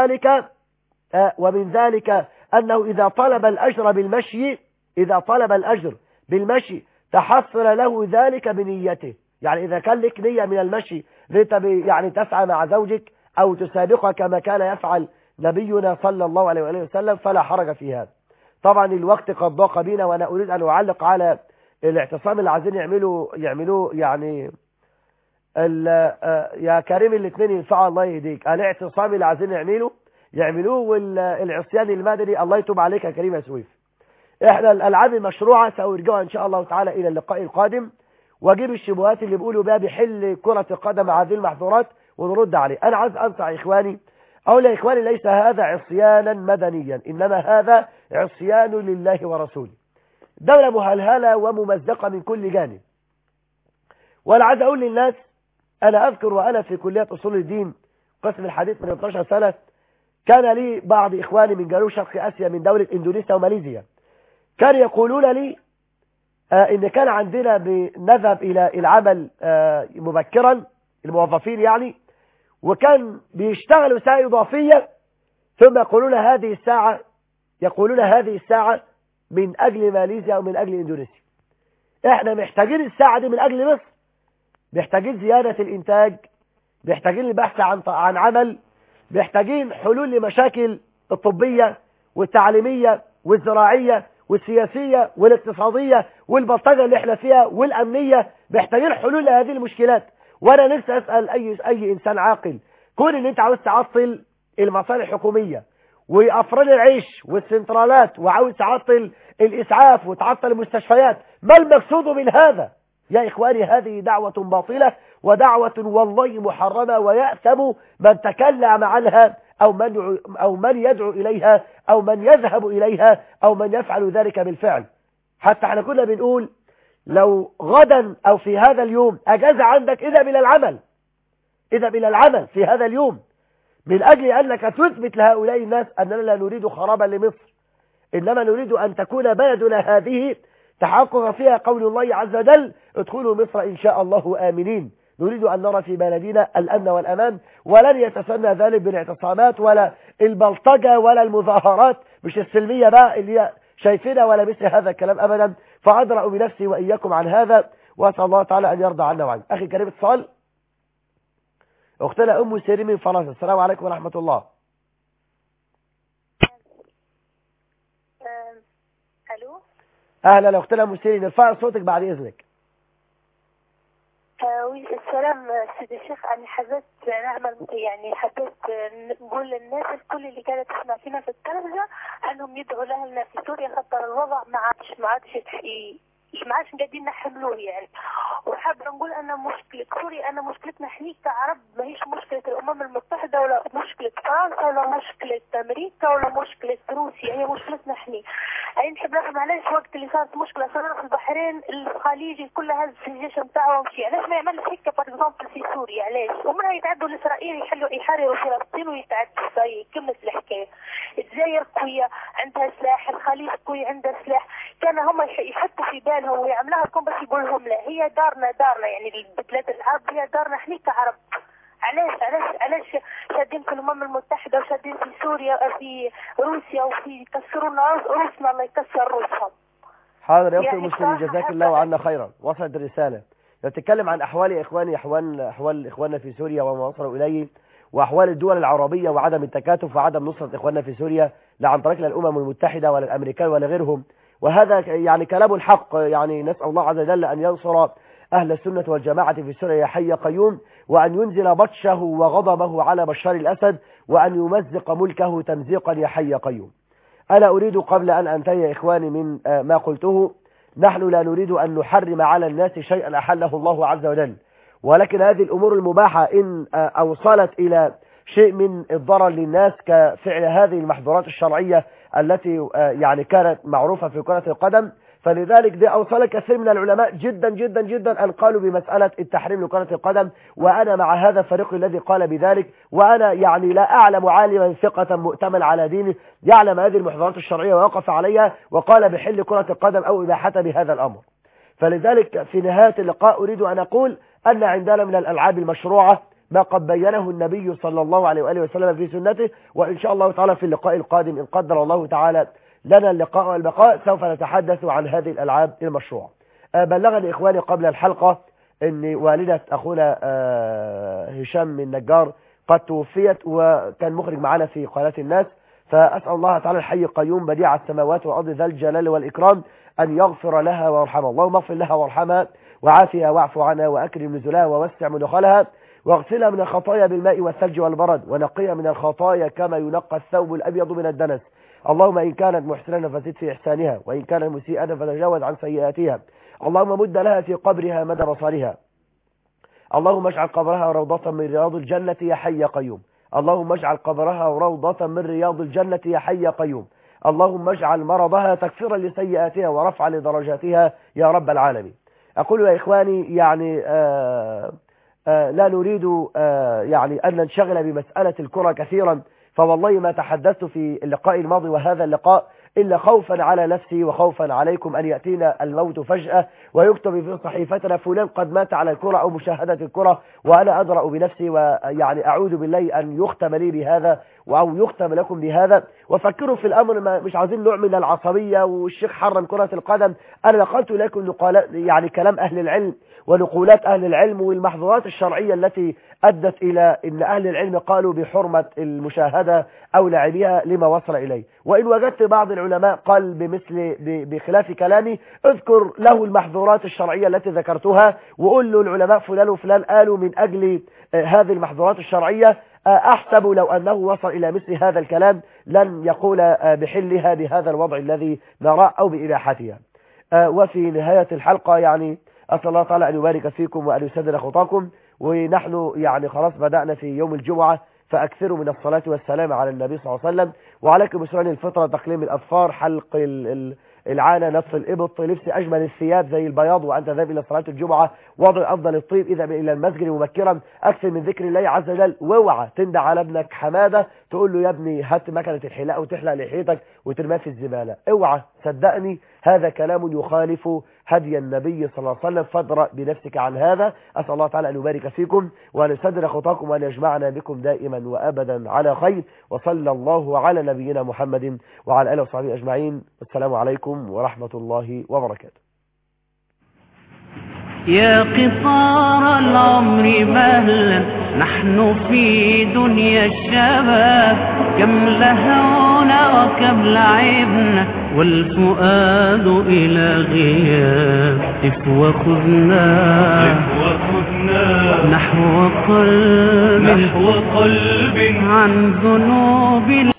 ومن ذلك أنه إذا طلب الأجر بالمشي، إذا طلب الأجر بالمشي تحصل له ذلك بنيته. يعني إذا كان لك نية من المشي يعني تسعى مع زوجك أو تسابقها كما كان يفعل نبينا صلى الله عليه وآله وسلم فلا حرج في هذا. طبعا الوقت قد ضاق بنا، وأنا أريد أن أعلق على الاعتصام اللي عايزين يعملوه يعني يا كريم الاثنين ينفع الله يهديك. الاعتصام اللي عايزين يعملوه والعصيان المدني الله يتوب عليك يا كريم يا سويف. احنا الالعاب المشروعه سأرجعها ان شاء الله تعالى الى اللقاء القادم، واجيب الشبهات اللي بيقولوا بها بحل كرة القدم هذه المحظورات ونرد عليه. انا عايز انصح اخواني، اقول يا اخواني ليس هذا عصيانا مدنيا، انما هذا عصيان لله ورسوله. دولة مهلهلة وممزقة من كل جانب. وانا عايز اقول للناس، انا اذكر وانا في كلية اصول الدين قسم الحديث من 12 سنة، كان لي بعض اخواني من جنوب شرق اسيا من دولة اندونيسيا وماليزيا كانوا يقولون لي ان كان عندنا بنذهب الى العمل مبكرا الموظفين يعني، وكان بيشتغلوا ساعة اضافية ثم يقولون هذه الساعة من اجل ماليزيا ومن اجل اندونيسيا. احنا محتاجين الساعة دي من اجل مصر، محتاجين زيادة الانتاج، محتاجين البحث عن عمل، محتاجين حلول لمشاكل الطبية والتعليمية والزراعية والسياسية والاقتصادية والبلطجة اللي احنا فيها والأمنية، محتاجين حلول لهذه المشكلات. وانا نفسي اسأل اي انسان عاقل، كون ان انت عاوز تعطل المصالح الحكومية وافران العيش والسنترالات وعاوز تعطل الاسعاف وتعطل المستشفيات، ما المقصود من هذا؟ يا إخواني هذه دعوة باطلة ودعوة والله محرمة، ويأثم من تكلم عنها أو من يدعو إليها أو من يذهب إليها أو من يفعل ذلك بالفعل. حتى احنا كنا بنقول لو غدا أو في هذا اليوم أجازة عندك اذهب إلى العمل في هذا اليوم، من أجل أنك تثبت لهؤلاء الناس أننا لا نريد خرابا لمصر، إنما نريد أن تكون بلدنا هذه تحقق فيها قول الله عز وجل: ادخلوا مصر إن شاء الله آمنين. نريد أن نرى في بلدنا الأمن والأمان، ولن يتسنى ذلك بالاعتصامات ولا البلطجة ولا المظاهرات مش السلمية بقى اللي هي شايفينها ولا مثل هذا الكلام أبدا. فأدرأ بنفسي وإياكم عن هذا، وأسأل الله تعالى أن يرضى عنا وعنك. أخي كريم اتصال أختنا أم سيرين من فرنسا. السلام عليكم ورحمة الله. ألو. أهلا أختنا أم سيرين، ارفع صوتك بعد إذنك. السلام سيد الشيخ. أنا حبيت نقول للناس الكل اللي كانت تسمع فينا في التلفزة أنهم يدعوا لها في سوريا، خاطر الوضع ما عادش قاعدين نحملوه يعني. وحابة نقول أن مشكلة سوريا أن مشكلتنا احنا كعرب ما هيش مشكلة الأمم المتحدة ولا مشكلة فرنسا ولا مشكلة أمريكا ولا مشكلة روسيا، هي مشكلتنا احنا. أي نحب نفهم علاش وقت اللي صارت مشكلة صار في البحرين الخليجي كل هذا في الجيش نتاعو ومشي، علاش ما يعملش هيك فور اكزامبل في سوريا؟ علاش ومنها يتعدوا لإسرائيل يحرروا فلسطين ويتعدوا زي كملت الحكاية. الجزائر قوية عندها سلاح، الخليج قوي عندها سلاح، كان هم يحطوا في بالهم ويعملوها لكم بس يقول لهم لا، هي دارنا دارنا، يعني بلاد العرب هي دارنا احنا كعرب. علاش شادين في الامم المتحده وشادين في سوريا في روسيا وفي يكسرونا روسنا، الله يكسر روسهم. حاضر يا اختي المسلمين، جزاك الله عنا خيرا، وصلت الرساله. لو تتكلم عن احوال يا اخواني، احوال اخواننا في سوريا وما وصلوا اليه، واحوال الدول العربيه وعدم التكاتف وعدم نصره اخواننا في سوريا لا عن طريق الامم المتحده ولا الامريكان ولا غيرهم، وهذا يعني كلام الحق. يعني نسال الله عز وجل ان ينصر اهل السنه والجماعه في سوريا يا حي قيوم، وان ينزل بطشه وغضبه على بشار الاسد، وان يمزق ملكه تمزيقا يا حي قيوم. انا اريد قبل ان انتهي يا اخواني من ما قلته، نحن لا نريد ان نحرم على الناس شيئا احله الله عز وجل، ولكن هذه الامور المباحه ان اوصلت الى شيء من الضرر للناس كفعل هذه المحظورات الشرعيه التي يعني كانت معروفه في كرة القدم، فلذلك دي أوصل كثير من العلماء جدا جدا جدا أن قالوا بمسألة التحريم لكرة القدم، وأنا مع هذا الفريق الذي قال بذلك، وأنا يعني لا أعلم عالما ثقة مؤتمن على دينه يعلم هذه المحظورات الشرعية ووقف عليها وقال بحل كرة القدم أو إباحة بهذا الأمر. فلذلك في نهاية اللقاء أريد أن أقول أن عندنا من الألعاب المشروعة ما قد بينه النبي صلى الله عليه وآله وسلم في سنته، وإن شاء الله تعالى في اللقاء القادم إن قدر الله تعالى لنا اللقاء والبقاء سوف نتحدث عن هذه الألعاب المشروعة. بلغني إخواني قبل الحلقة أن والدة أخونا هشام من نجار قد توفيت، وكان مخرج معنا في قناة الناس، فأسأل الله تعالى الحي القيوم بديع السماوات والأرض ذا الجلال والإكرام أن يغفر لها ويرحمها. اللهم اغفر لها وارحمها وعافها واعف عنها وأكرم نزلها ووسع مدخلها، واغسلها من الخطايا بالماء والثلج والبرد، ونقيها من الخطايا كما ينقى الثوب الأبيض من الدنس. اللهم إن كانت محسنة فزد في إحسانها، وإن كانت مسيئة فتجاوز عن سيئاتها. اللهم مد لها في قبرها مدى بصرها. اللهم اجعل قبرها روضة من رياض الجنة يا حي قيوم. اللهم اجعل قبرها روضة من رياض الجنة يا حي قيوم. اللهم اجعل مرضها تكفيرا لسيئاتها ورفعا لدرجاتها يا رب العالمين. أقول يا إخواني يعني لا نريد يعني أن ننشغل بمسألة الكرة كثيرا، فوالله ما تحدثت في اللقاء الماضي وهذا اللقاء إلا خوفا على نفسي وخوفا عليكم أن يأتينا الموت فجأة ويكتب في صحيفتنا فلان قد مات على الكرة أو مشاهدة الكرة، وأنا أدرأ بنفسي، ويعني أعوذ بالله أن يختم لي بهذا أو يختم لكم بهذا. وفكروا في الأمر، مش عايزين نوع من العصبية والشيخ حرم كرة القدم. أنا نقلت لكم يعني كلام أهل العلم ونقولات أهل العلم والمحظورات الشرعية التي أدت إلى أن أهل العلم قالوا بحرمة المشاهدة أو لعبها لما وصل إليه. وإن وجدت بعض العلماء قال بخلاف كلامي، اذكر له المحظورات الشرعية التي ذكرتها وقول له العلماء فلان وفلان قالوا من أجل هذه المحظورات الشرعية. أحسب لو أنه وصل إلى مثل هذا الكلام لن يقول بحلها بهذا الوضع الذي نراه أو بإباحتها. وفي نهاية الحلقة يعني أسأل الله تعالى أن يبارك فيكم وأن يسدد خطاكم، ونحن يعني خلاص بدأنا في يوم الجمعة، فأكثروا من الصلاة والسلام على النبي صلى الله عليه وسلم. وعليكم بسنن الفطرة، تقليم الأظفار، حلق العانة، نطف الإبط، لبس أجمل الثياب زي البياض وأنت ذاهب إلى صلاة الجمعة، وضع أفضل الطيب إذا إلى المسجد مبكرا، أكثر من ذكر الله عز وجل. واوعى تندع على ابنك حمادة تقول له يا ابني هات مكنة الحلاقة وتحلق لحيتك وترميها في الزبالة، اوعى، صدقني هذا كلام يخالف هدي النبي صلى الله عليه وسلم، فادرأ بنفسك عن هذا. أسأل الله تعالى أن يبارك فيكم وأن يسدد خطاكم وأن يجمعنا بكم دائما وأبدا على خير، وصلى الله على نبينا محمد وعلى آله وصحبه أجمعين. السلام عليكم ورحمة الله وبركاته. يا قصار العمر مهلا نحن في دنيا الشباب، كم لهونا وكم لعبنا والفؤاد إلى غياب، قف وخذنا نحو قلب عن ذنوب